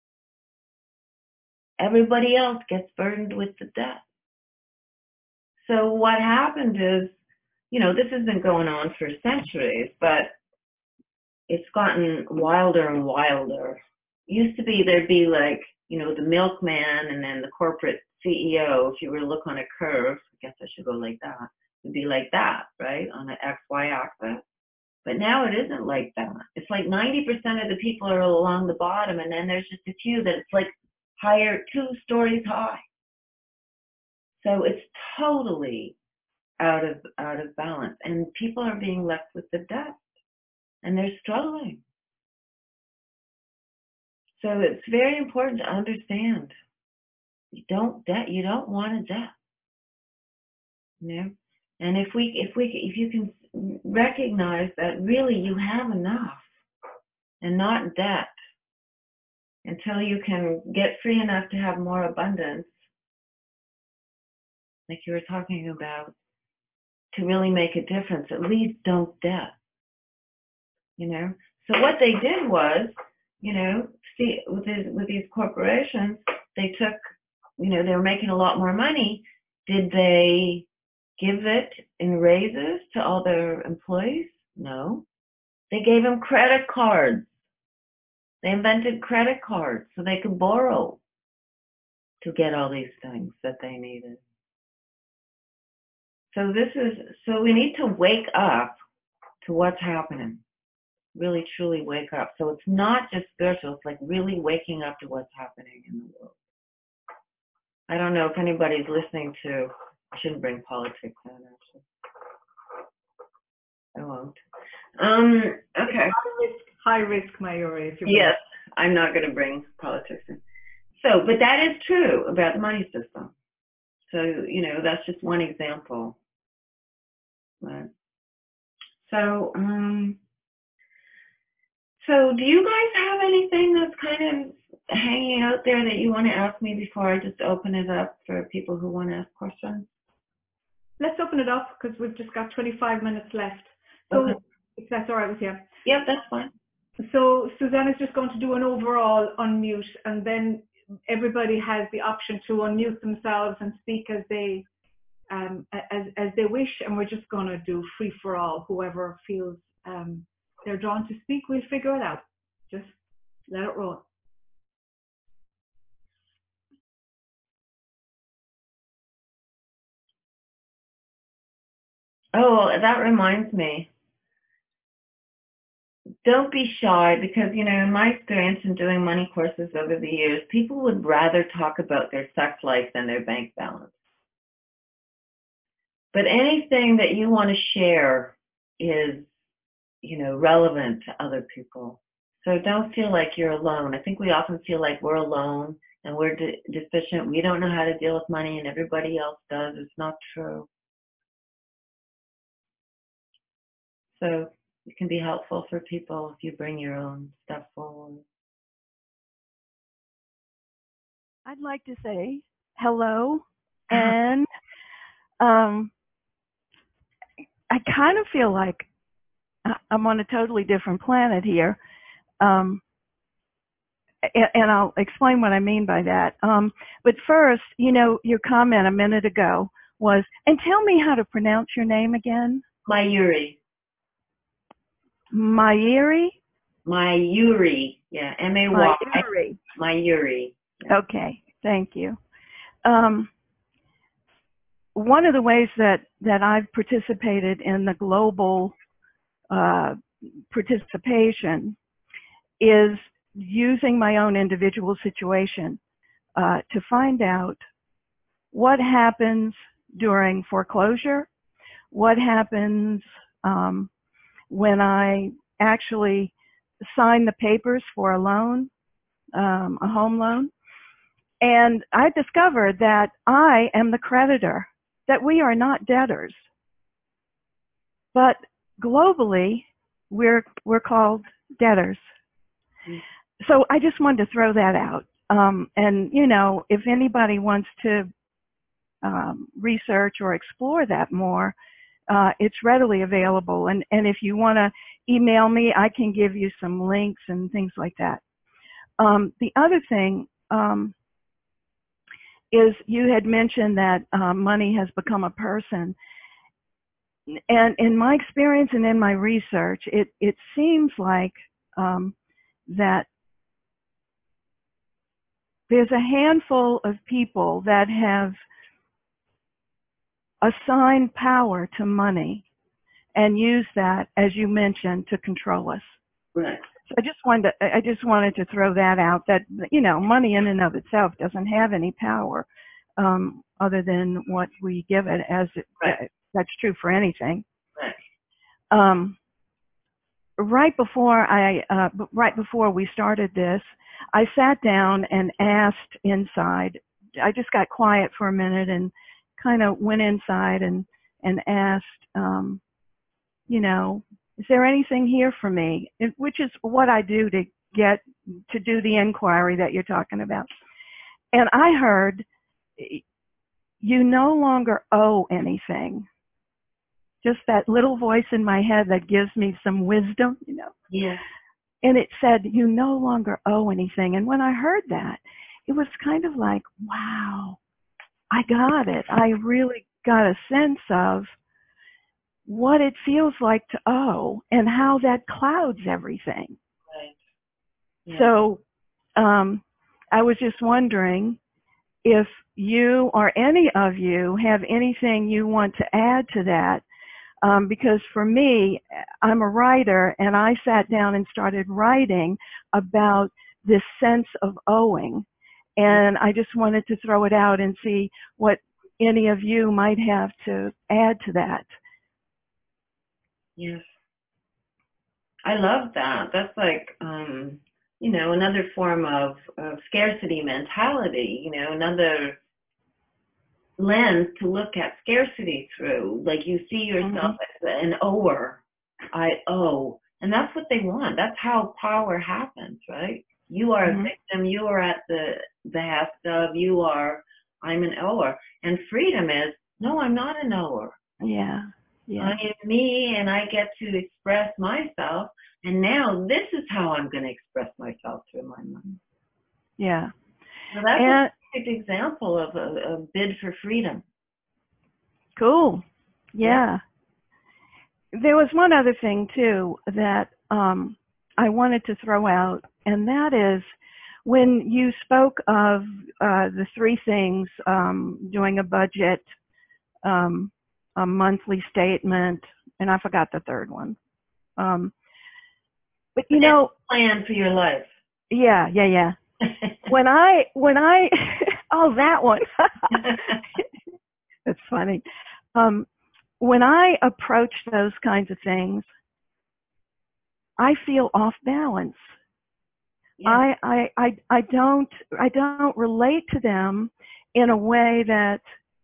Everybody else gets burdened with the debt. So what happened is, this has been going on for centuries, but it's gotten wilder and wilder. Used to be there'd be like, the milkman and then the corporate CEO. If you were to look on a curve, I guess I should go like that. It'd be like that, right, on an XY axis. But now it isn't like that. It's like 90% of the people are along the bottom, and then there's just a few that it's like higher, 2 stories high. So it's totally out of balance, and people are being left with the debt, and they're struggling. So it's very important to understand you don't want a debt, And if you can recognize that really you have enough and not debt until you can get free enough to have more abundance, like you were talking about, to really make a difference, at least don't debt. So what they did was, see, with these corporations, they took, they were making a lot more money. Did they give it in raises to all their employees? No. They gave them credit cards. They invented credit cards so they could borrow to get all these things that they needed. So we need to wake up to what's happening. Really, truly wake up. So it's not just spiritual, it's like really waking up to what's happening in the world. I don't know if anybody's listening to, I shouldn't bring politics in, actually. I won't. Okay. High risk, Mayuri, if you Yes, I'm not going to bring politics in. So, but that is true about the money system. So, that's just one example. But, so do you guys have anything that's kind of hanging out there that you want to ask me before I just open it up for people who want to ask questions? Let's open it up because we've just got 25 minutes left. So okay. If that's all right with you. Yep, that's fine. So Suzanne is just going to do an overall unmute, and then everybody has the option to unmute themselves and speak as they wish, and we're just going to do free for all. Whoever feels they're drawn to speak, we'll figure it out. Just let it roll. Oh, that reminds me. Don't be shy because, in my experience in doing money courses over the years, people would rather talk about their sex life than their bank balance. But anything that you want to share is, relevant to other people. So don't feel like you're alone. I think we often feel like we're alone and we're deficient. We don't know how to deal with money and everybody else does. It's not true. So it can be helpful for people if you bring your own stuff forward. I'd like to say hello, and I kind of feel like I'm on a totally different planet here. and I'll explain what I mean by that. But first, your comment a minute ago was, and tell me how to pronounce your name again. Mayuri. Mayuri? Mayuri. Yeah, M-A-Y. Mayuri. Mayuri. Yeah. Okay, thank you. One of the ways that I've participated in the global participation is using my own individual situation to find out what happens during foreclosure, what happens when I actually sign the papers for a loan, a home loan. And I discovered that I am the creditor, that we are not debtors. But globally, we're called debtors. So I just wanted to throw that out. And, if anybody wants to research or explore that more, it's readily available. And if you want to email me, I can give you some links and things like that. The other thing is you had mentioned that money has become a person. And in my experience and in my research, it seems like that there's a handful of people that have assigned power to money and use that, as you mentioned, to control us. Right. So I just wanted to throw that out, that, money in and of itself doesn't have any power other than what we give it, as Right. That's true for anything. Right. Right before we started this, I sat down and asked inside. I just got quiet for a minute and kind of went inside and asked, is there anything here for me? Which is what I do to do the inquiry that you're talking about. And I heard, you no longer owe anything. Just that little voice in my head that gives me some wisdom, Yeah. And it said, you no longer owe anything. And when I heard that, it was kind of like, wow, I got it. I really got a sense of what it feels like to owe and how that clouds everything. Right. Yeah. So I was just wondering if you or any of you have anything you want to add to that. Because for me, I'm a writer, and I sat down and started writing about this sense of owing. And I just wanted to throw it out and see what any of you might have to add to that. Yes. I love that. That's like, another form of scarcity mentality, another lens to look at scarcity through. Like, you see yourself as an ower. I owe. And that's what they want. That's how power happens, right? You are a victim. You are at the behest of, I'm an ower. And freedom is, no, I'm not an ower. Yeah. I am me, and I get to express myself. And now this is how I'm going to express myself through my money. Yeah. So that's a perfect example of a bid for freedom. Cool. Yeah. There was one other thing, too, that I wanted to throw out, and that is when you spoke of the three things, doing a budget, a monthly statement, and I forgot the third one. But plan for your life. Yeah. When I oh, that one. That's funny. When I approach those kinds of things, I feel off balance. Yeah. I don't relate to them in a way that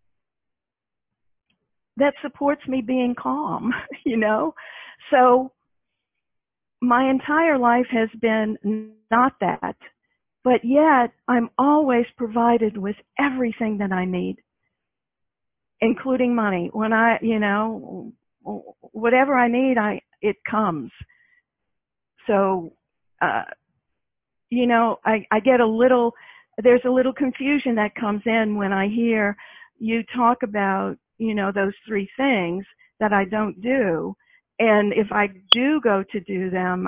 supports me being calm, So my entire life has been not that, but yet I'm always provided with everything that I need, including money. When whatever I need, it comes. So you know, I get there's a little confusion that comes in when I hear you talk about, you know, those three things that I don't do. And if I do go to do them,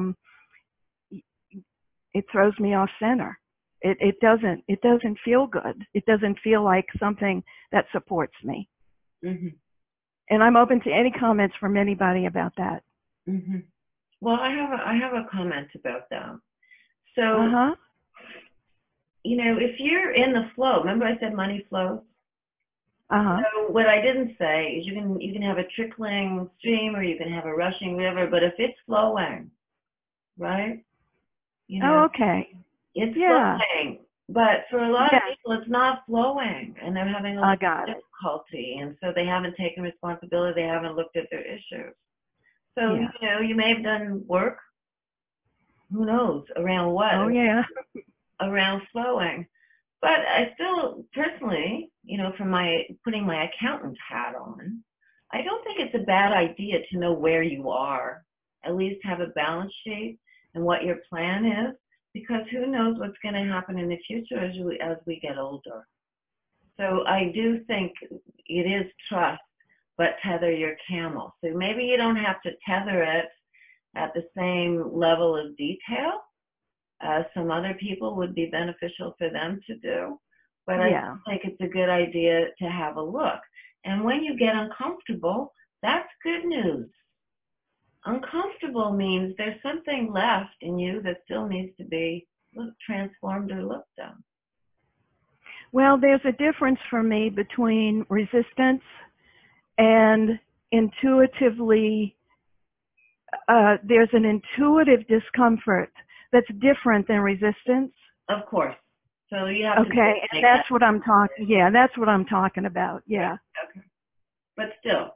it throws me off center. It doesn't feel good. It doesn't feel like something that supports me. Mm-hmm. And I'm open to any comments from anybody about that. Mm-hmm. Well, I have a comment about that. So, you know, if you're in the flow, remember I said money flows? So what I didn't say is you can have a trickling stream, or you can have a rushing river, but if it's flowing, right? You know, oh, okay. It's flowing, but for a lot of people, it's not flowing, and they're having a lot of difficulty, and so they haven't taken responsibility. They haven't looked at their issues. So, you know, you may have done work, who knows, around what? Oh, yeah. Around flowing. But I still, personally, you know, from putting my accountant hat on, I don't think it's a bad idea to know where you are, at least have a balance sheet and what your plan is, because who knows what's going to happen in the future as we get older. So I do think it is trust, but tether your camel. So maybe you don't have to tether it at the same level of detail as some other people would be beneficial for them to do. But I think it's a good idea to have a look. And when you get uncomfortable, that's good news. Uncomfortable means there's something left in you that still needs to be transformed or looked at. Well, there's a difference for me between resistance and intuitively, there's an intuitive discomfort that's different than resistance. Of course. So you have to. Okay, and that's what I'm talking. Yeah, that's what I'm talking about. Yeah. Okay. But still,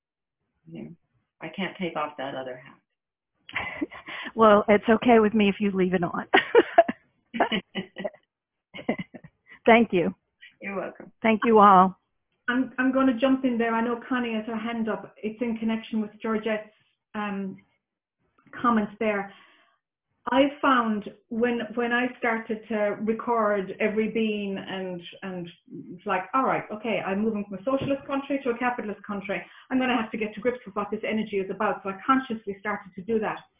I can't take off that other hat. Well, it's okay with me if you leave it on. Thank you. You're welcome. Thank you all. I'm going to jump in there. I know Connie has her hand up. It's in connection with Georgette's comments there. I found when I started to record every being and it's like, all right, okay, I'm moving from a socialist country to a capitalist country. I'm going to have to get to grips with what this energy is about. So I consciously started to do that.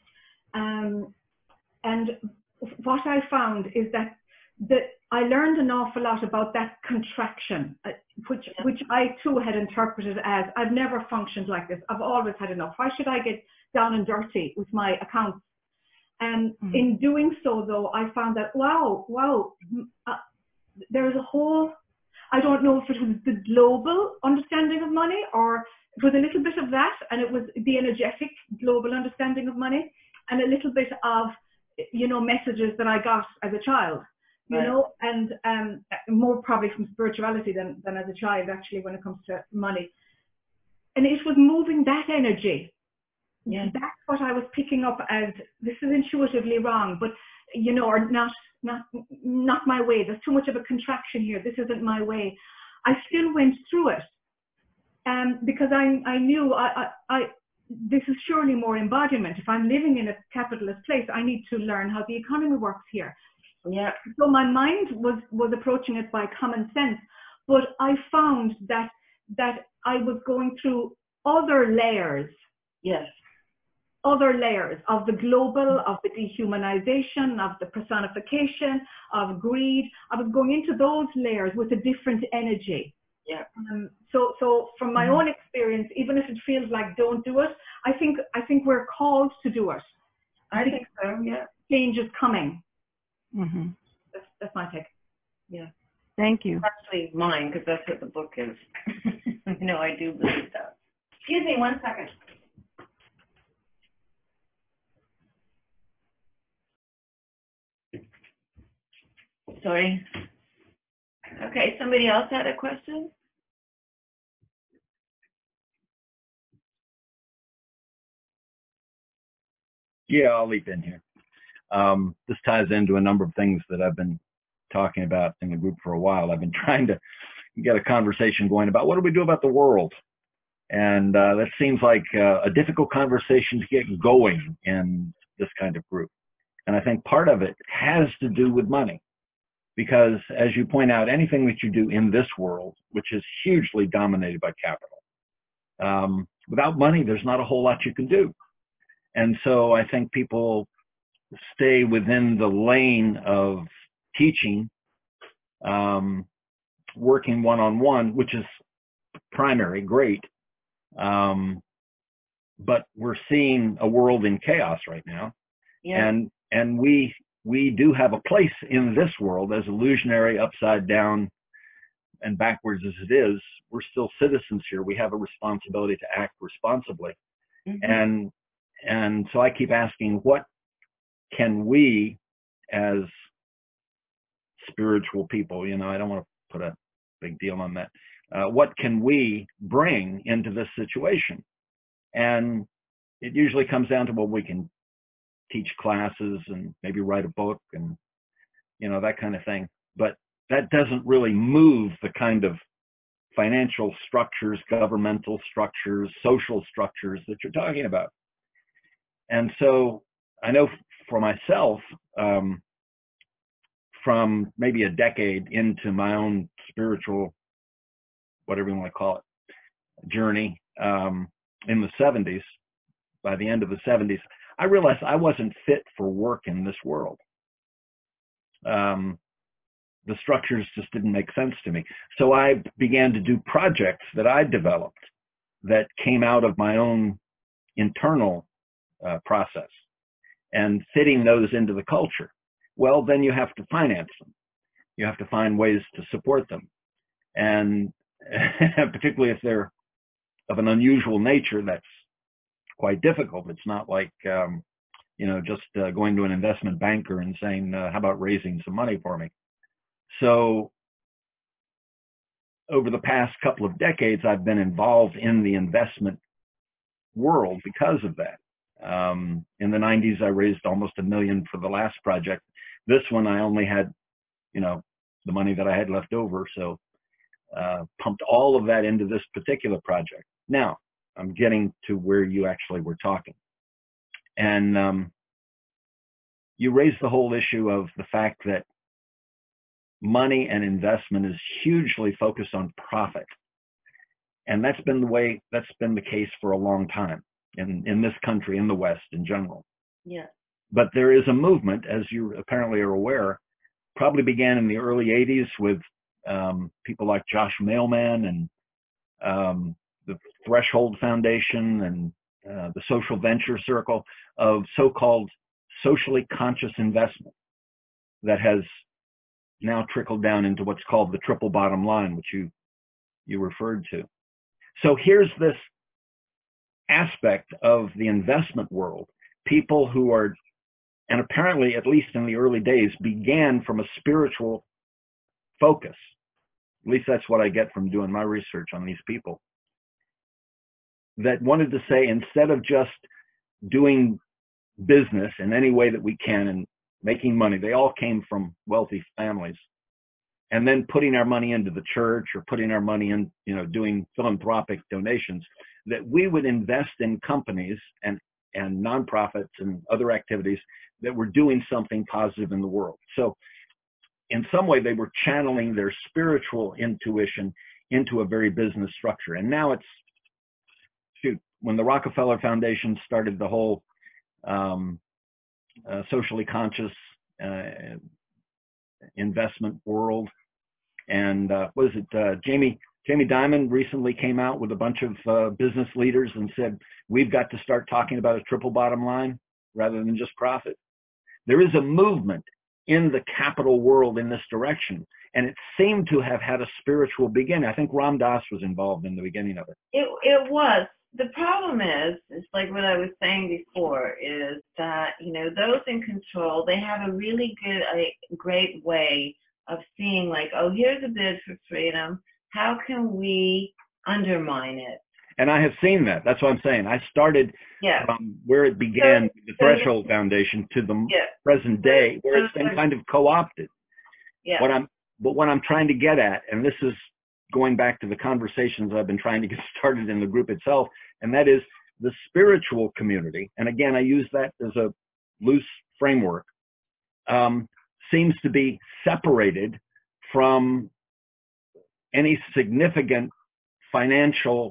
And what I found is that I learned an awful lot about that contraction, which I too had interpreted as, I've never functioned like this. I've always had enough. Why should I get down and dirty with my accounts? And in doing so, though, I found that, wow, there's a whole, I don't know if it was the global understanding of money or it was a little bit of that, and it was the energetic global understanding of money, and a little bit of, messages that I got as a child, and more probably from spirituality than as a child, actually, when it comes to money. And it was moving that energy. Yeah. That's what I was picking up as, this is intuitively wrong, but, or not my way. There's too much of a contraction here. This isn't my way. I still went through it because I knew this is surely more embodiment. If I'm living in a capitalist place, I need to learn how the economy works here. Yeah. So my mind was approaching it by common sense, but I found that I was going through other layers. Yes. Other layers of the global, of the dehumanization, of the personification, of greed. I was going into those layers with a different energy. Yeah. So from my own experience, even if it feels like don't do it, I think we're called to do it. I think so. Yeah. Change is coming. Mm-hmm. That's my take. Yeah. Thank you. Actually, mine, because that's what the book is. I do believe that. Excuse me 1 second. Sorry. Okay, somebody else had a question? Yeah, I'll leap in here. This ties into a number of things that I've been talking about in the group for a while. I've been trying to get a conversation going about what do we do about the world? And that seems like a difficult conversation to get going in this kind of group. And I think part of it has to do with money. Because as you point out, anything that you do in this world, which is hugely dominated by capital, without money, there's not a whole lot you can do. And so I think people stay within the lane of teaching, working one-on-one, which is primary, great. But we're seeing a world in chaos right now. Yeah. And we do have a place in this world, as illusionary, upside down, and backwards as it is. We're still citizens here. We have a responsibility to act responsibly. Mm-hmm. And so I keep asking, what can we as spiritual people, I don't want to put a big deal on that. What can we bring into this situation? And it usually comes down to, well, we can teach classes and maybe write a book and, that kind of thing. But that doesn't really move the kind of financial structures, governmental structures, social structures that you're talking about. And so I know for myself, from maybe a decade into my own spiritual, whatever you want to call it, journey, in the 70s, by the end of the 70s, I realized I wasn't fit for work in this world. The structures just didn't make sense to me. So I began to do projects that I developed that came out of my own internal process and fitting those into the culture. Well, then you have to finance them. You have to find ways to support them. And particularly if they're of an unusual nature, that's quite difficult. It's not like, just going to an investment banker and saying, how about raising some money for me? So over the past couple of decades, I've been involved in the investment world because of that. In the 90s, I raised almost $1 million for the last project. This one, I only had, the money that I had left over. So pumped all of that into this particular project. Now, I'm getting to where you actually were talking. And you raised the whole issue of the fact that money and investment is hugely focused on profit. And that's been the case for a long time in this country, in the West in general. Yeah. But there is a movement, as you apparently are aware, probably began in the early 80s with people like Josh Mailman and the Threshold Foundation and the Social Venture Circle of so-called socially conscious investment that has now trickled down into what's called the triple bottom line, which you referred to. So here's this aspect of the investment world, people who are, and apparently, at least in the early days, began from a spiritual focus. At least that's what I get from doing my research on these people, that wanted to say, instead of just doing business in any way that we can and making money, they all came from wealthy families, and then putting our money into the church or putting our money in, doing philanthropic donations, that we would invest in companies and nonprofits and other activities that were doing something positive in the world. So in some way, they were channeling their spiritual intuition into a very business structure. And now when the Rockefeller Foundation started the whole socially conscious investment world, and Jamie Dimon recently came out with a bunch of business leaders and said, we've got to start talking about a triple bottom line rather than just profit. There is a movement in the capital world in this direction, and it seemed to have had a spiritual beginning. I think Ram Dass was involved in the beginning of it. It was. The problem is like what I was saying before, is that, those in control, they have a really great way of seeing, like, oh, here's a bid for freedom. How can we undermine it? And I have seen that. That's what I'm saying. I started from where it began, the Threshold Foundation, to the present day, where it's been kind of co-opted. Yeah. What I'm trying to get at, and this is going back to the conversations I've been trying to get started in the group itself, and that is the spiritual community. And again, I use that as a loose framework, seems to be separated from any significant financial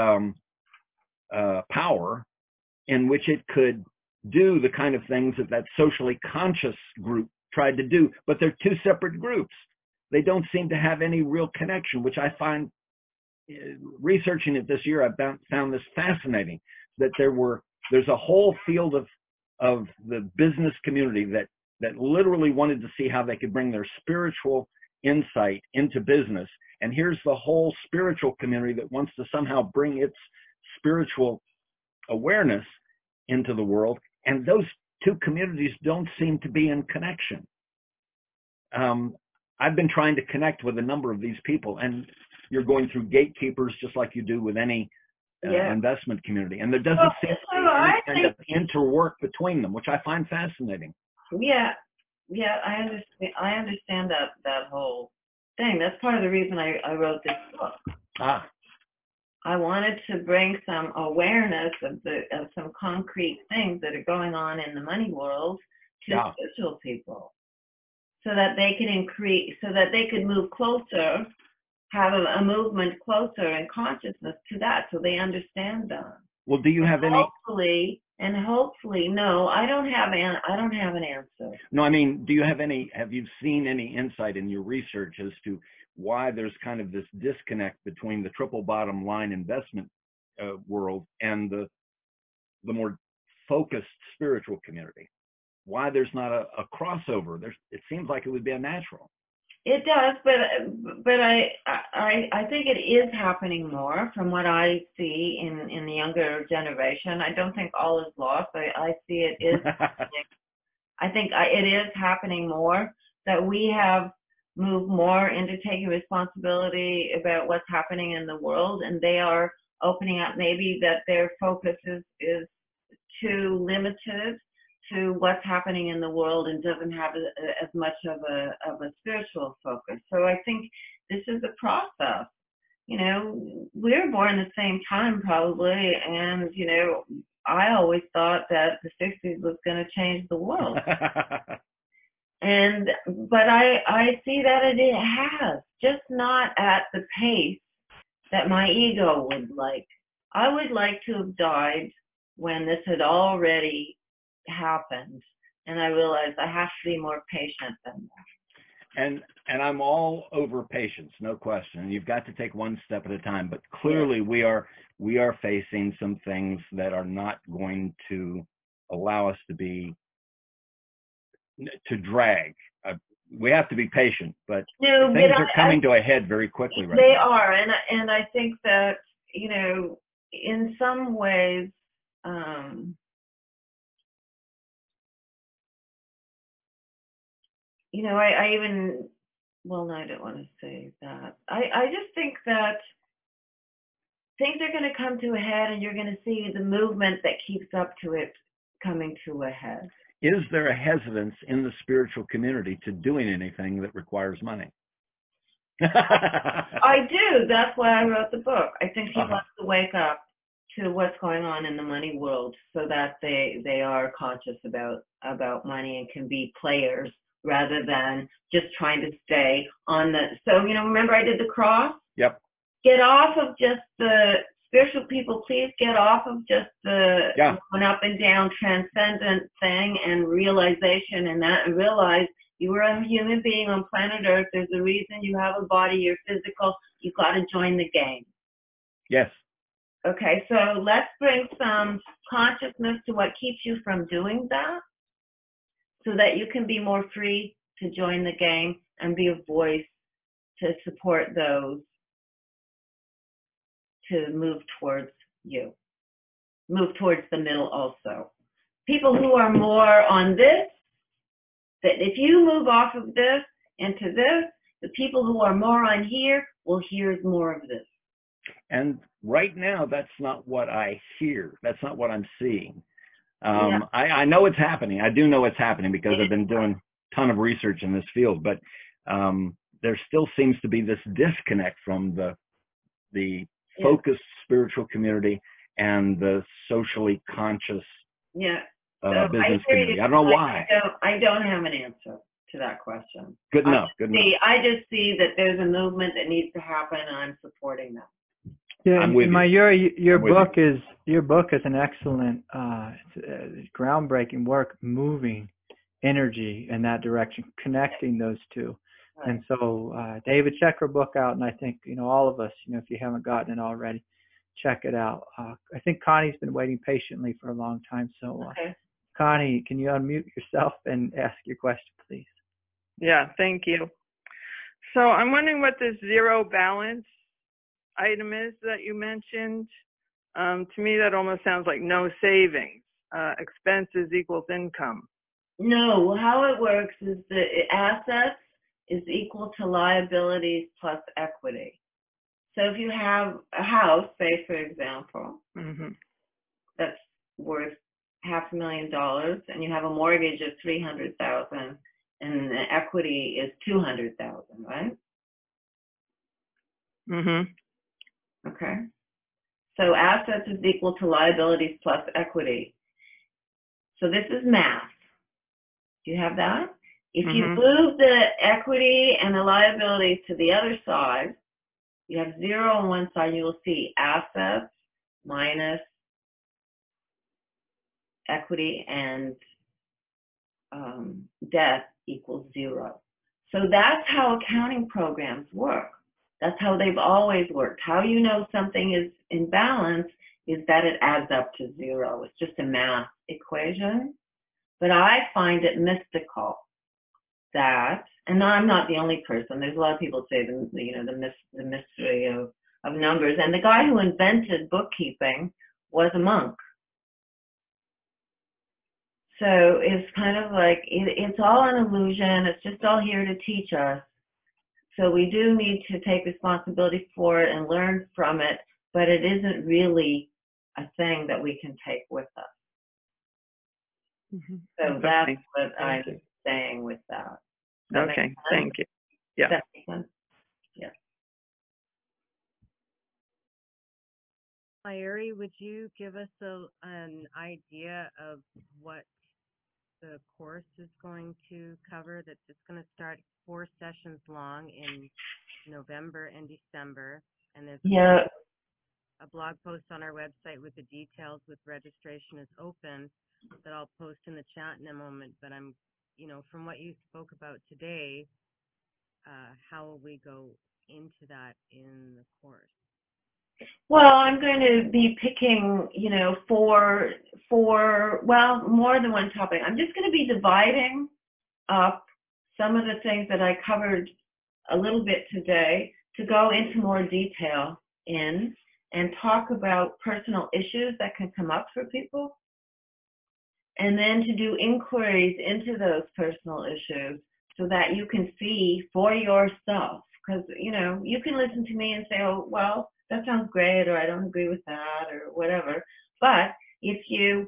power in which it could do the kind of things that that socially conscious group tried to do. But they're two separate groups. They don't seem to have any real connection, which I find, researching it this year, I've found this fascinating, that there's a whole field of the business community that literally wanted to see how they could bring their spiritual insight into business. And here's the whole spiritual community that wants to somehow bring its spiritual awareness into the world. And those two communities don't seem to be in connection. I've been trying to connect with a number of these people, and you're going through gatekeepers just like you do with any investment community. And there doesn't seem to be any kind of interwork between them, which I find fascinating. Yeah, I understand that whole thing. That's part of the reason I wrote this book. I wanted to bring some awareness of some concrete things that are going on in the money world to spiritual people, so that they could move closer, have a movement closer in consciousness to that, so they understand that. Well, do you have any? Hopefully, no, I don't have an answer. No, I mean, have you seen any insight in your research as to why there's kind of this disconnect between the triple bottom line investment world and the more focused spiritual community? Why there's not a crossover? It seems like it would be a natural. It does, but I think it is happening more from what I see in the younger generation. I don't think all is lost. I see it is happening. I think it is happening more, that we have moved more into taking responsibility about what's happening in the world, and they are opening up, maybe that their focus is too limited to what's happening in the world and doesn't have as much of a spiritual focus. So I think this is a process. You know, we were born the same time probably, and you know, I always thought that the 60s was going to change the world. But I see that it has, just not at the pace that my ego would like. I would like to have died when this had already happened, and I realized I have to be more patient than that. And I'm all over patience, no question. You've got to take one step at a time, but clearly we are facing some things that are not going to allow us to drag. We have to be patient, but things are coming to a head very quickly right now. They are, and I think that, you know, in some ways, you know, I even, well, no, I don't want to say that. I just think that things are going to come to a head, and you're going to see the movement that keeps up to it coming to a head. Is there a hesitance in the spiritual community to doing anything that requires money? I do. That's why I wrote the book. I think people have to wake up to what's going on in the money world, so that they are conscious about money and can be players rather than just trying to stay on the. So, you know, remember I did the cross? Yep. Get off of just the spiritual people, please get off of just the going up and down transcendent thing and realization, and realize you were a human being on planet Earth. There's a reason you have a body, you're physical, you've got to join the game. Yes. Okay, so let's bring some consciousness to what keeps you from doing that, so that you can be more free to join the game and be a voice to support those to move towards you. Move towards the middle also. People who are more on this, that if you move off of this into this, the people who are more on here will hear more of this. And right now, that's not what I hear. That's not what I'm seeing. I know it's happening. I do know it's happening because I've been doing a ton of research in this field, but there still seems to be this disconnect from the focused spiritual community and the socially conscious business community. I don't know why. I don't have an answer to that question. Good enough. Good enough. I just see that there's a movement that needs to happen, and I'm supporting that. Yeah, I'm with you. Mayuri, your I'm with book is an excellent, it's groundbreaking work, moving energy in that direction, connecting those two. Right. And so, David, check her book out, and I think all of us, if you haven't gotten it already, check it out. I think Connie's been waiting patiently for a long time. So, Okay. Connie, can you unmute yourself and ask your question, please? Yeah, thank you. So I'm wondering what this zero balance item is that you mentioned. To me, that almost sounds like no savings. Expenses equals income. No, how it works is the assets is equal to liabilities plus equity. So if you have a house, say for example, that's worth $500,000, and you have a mortgage of $300,000, and the equity is $200,000, right? Okay. So assets is equal to liabilities plus equity. So this is math. Do you have that? If you move the equity and the liabilities to the other side, you have zero on one side, you will see assets minus equity and debt equals zero. So that's how accounting programs work. That's how they've always worked. How you know something is in balance is that it adds up to zero. It's just a math equation. But I find it mystical that, and I'm not the only person, there's a lot of people say the mystery of numbers. And the guy who invented bookkeeping was a monk. So it's kind of like, it's all an illusion. It's just all here to teach us. So we do need to take responsibility for it and learn from it, but it isn't really a thing that we can take with us. So that's what I'm saying with that. Okay, thank you. Yeah. Does that make sense? Yeah. Mayuri, would you give us an idea of what the course is going to cover? That's just going to start 4 sessions long in November and December, and there's a blog post on our website with the details with registration is open that I'll post in the chat in a moment. But I'm, from what you spoke about today, how will we go into that in the course? Well, I'm going to be picking, for more than one topic. I'm just going to be dividing up some of the things that I covered a little bit today to go into more detail in and talk about personal issues that can come up for people, and then to do inquiries into those personal issues so that you can see for yourself. Because, you can listen to me and say, oh, well, that sounds great, or I don't agree with that, or whatever. But if you,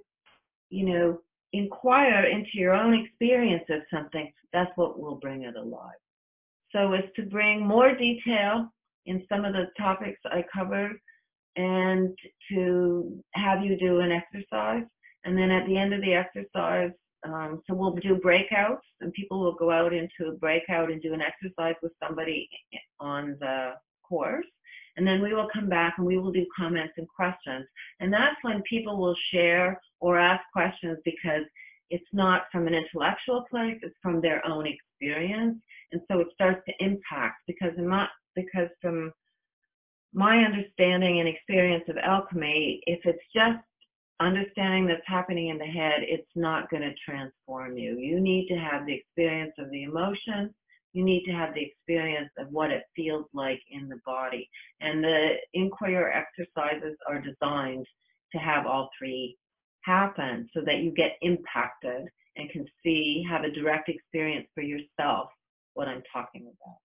inquire into your own experience of something, that's what will bring it alive. So it's to bring more detail in some of the topics I covered and to have you do an exercise. And then at the end of the exercise, so we'll do breakouts, and people will go out into a breakout and do an exercise with somebody on the course. And then we will come back and we will do comments and questions. And that's when people will share or ask questions, because it's not from an intellectual place, it's from their own experience. And so it starts to impact, because from my understanding and experience of alchemy, if it's just understanding that's happening in the head, it's not going to transform you. You need to have the experience of the emotion. You need to have the experience of what it feels like in the body. And the Inquirer exercises are designed to have all three happen so that you get impacted and can have a direct experience for yourself what I'm talking about.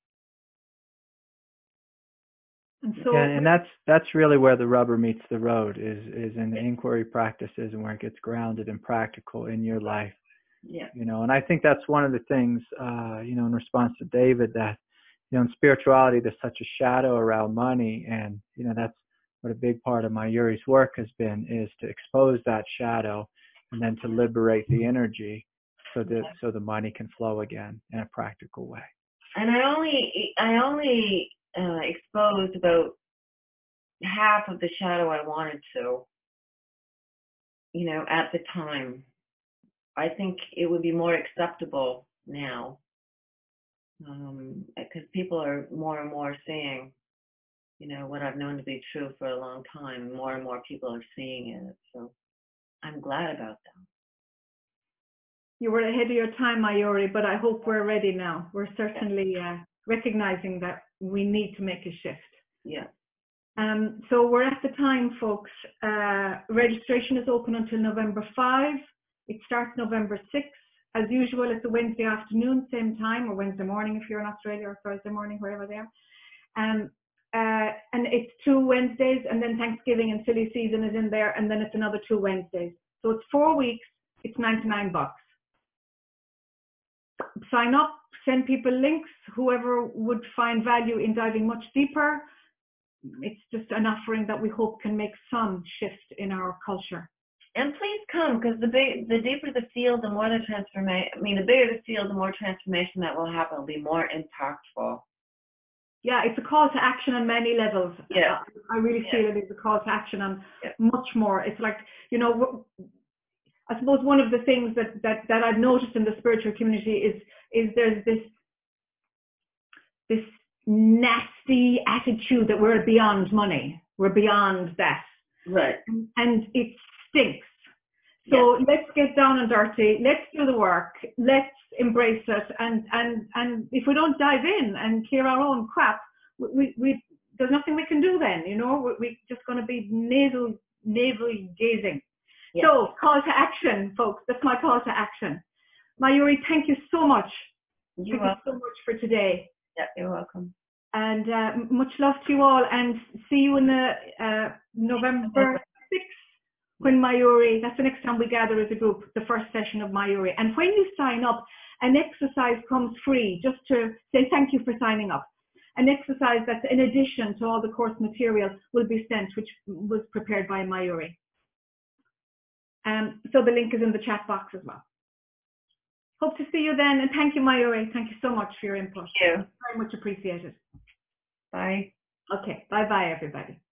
And so, and that's really where the rubber meets the road, is in the inquiry practices, and where it gets grounded and practical in your life. Yeah. And I think that's one of the things, in response to David, that, in spirituality, there's such a shadow around money. And, that's what a big part of Mayuri's work has been, is to expose that shadow and then to liberate the energy so that so the money can flow again in a practical way. And I only exposed about half of the shadow I wanted to, at the time. I think it would be more acceptable now, because people are more and more seeing, what I've known to be true for a long time. More and more people are seeing it, so I'm glad about that. You were ahead of your time, Mayuri, but I hope we're ready now. We're certainly recognizing that we need to make a shift. Yeah. So we're at the time, folks. Registration is open until November 5. It starts November 6. As usual, it's a Wednesday afternoon, same time, or Wednesday morning if you're in Australia, or Thursday morning, wherever they are. And it's 2 Wednesdays, and then Thanksgiving and silly season is in there, and then it's another 2 Wednesdays. So it's 4 weeks. It's $99. Sign up, send people links, whoever would find value in diving much deeper. It's just an offering that we hope can make some shift in our culture. And please come, because the deeper the field, the more the transformation. I mean, the bigger the field, the more transformation that will happen. Will be more impactful. Yeah, it's a call to action on many levels. Yeah, I really feel it is a call to action on much more. It's like, I suppose one of the things that I've noticed in the spiritual community is there's this nasty attitude that we're beyond money. We're beyond that. Right. And it stinks. So let's get down and dirty. Let's do the work. Let's embrace it. And if we don't dive in and clear our own crap, we there's nothing we can do then. We're just going to be navel gazing. Yeah. So call to action, folks. That's my call to action. Mayuri, thank you so much. Thank you so much for today. Yeah, you're welcome. And much love to you all, and see you in the November 6th when Mayuri, that's the next time we gather as a group, the first session of Mayuri. And when you sign up, an exercise comes free, just to say thank you for signing up. An exercise that's in addition to all the course material will be sent, which was prepared by Mayuri. So the link is in the chat box as well. Hope to see you then, and thank you, Mayuri. Thank you so much for your input. Thank you. Very much appreciated. Bye. Okay, bye-bye, everybody.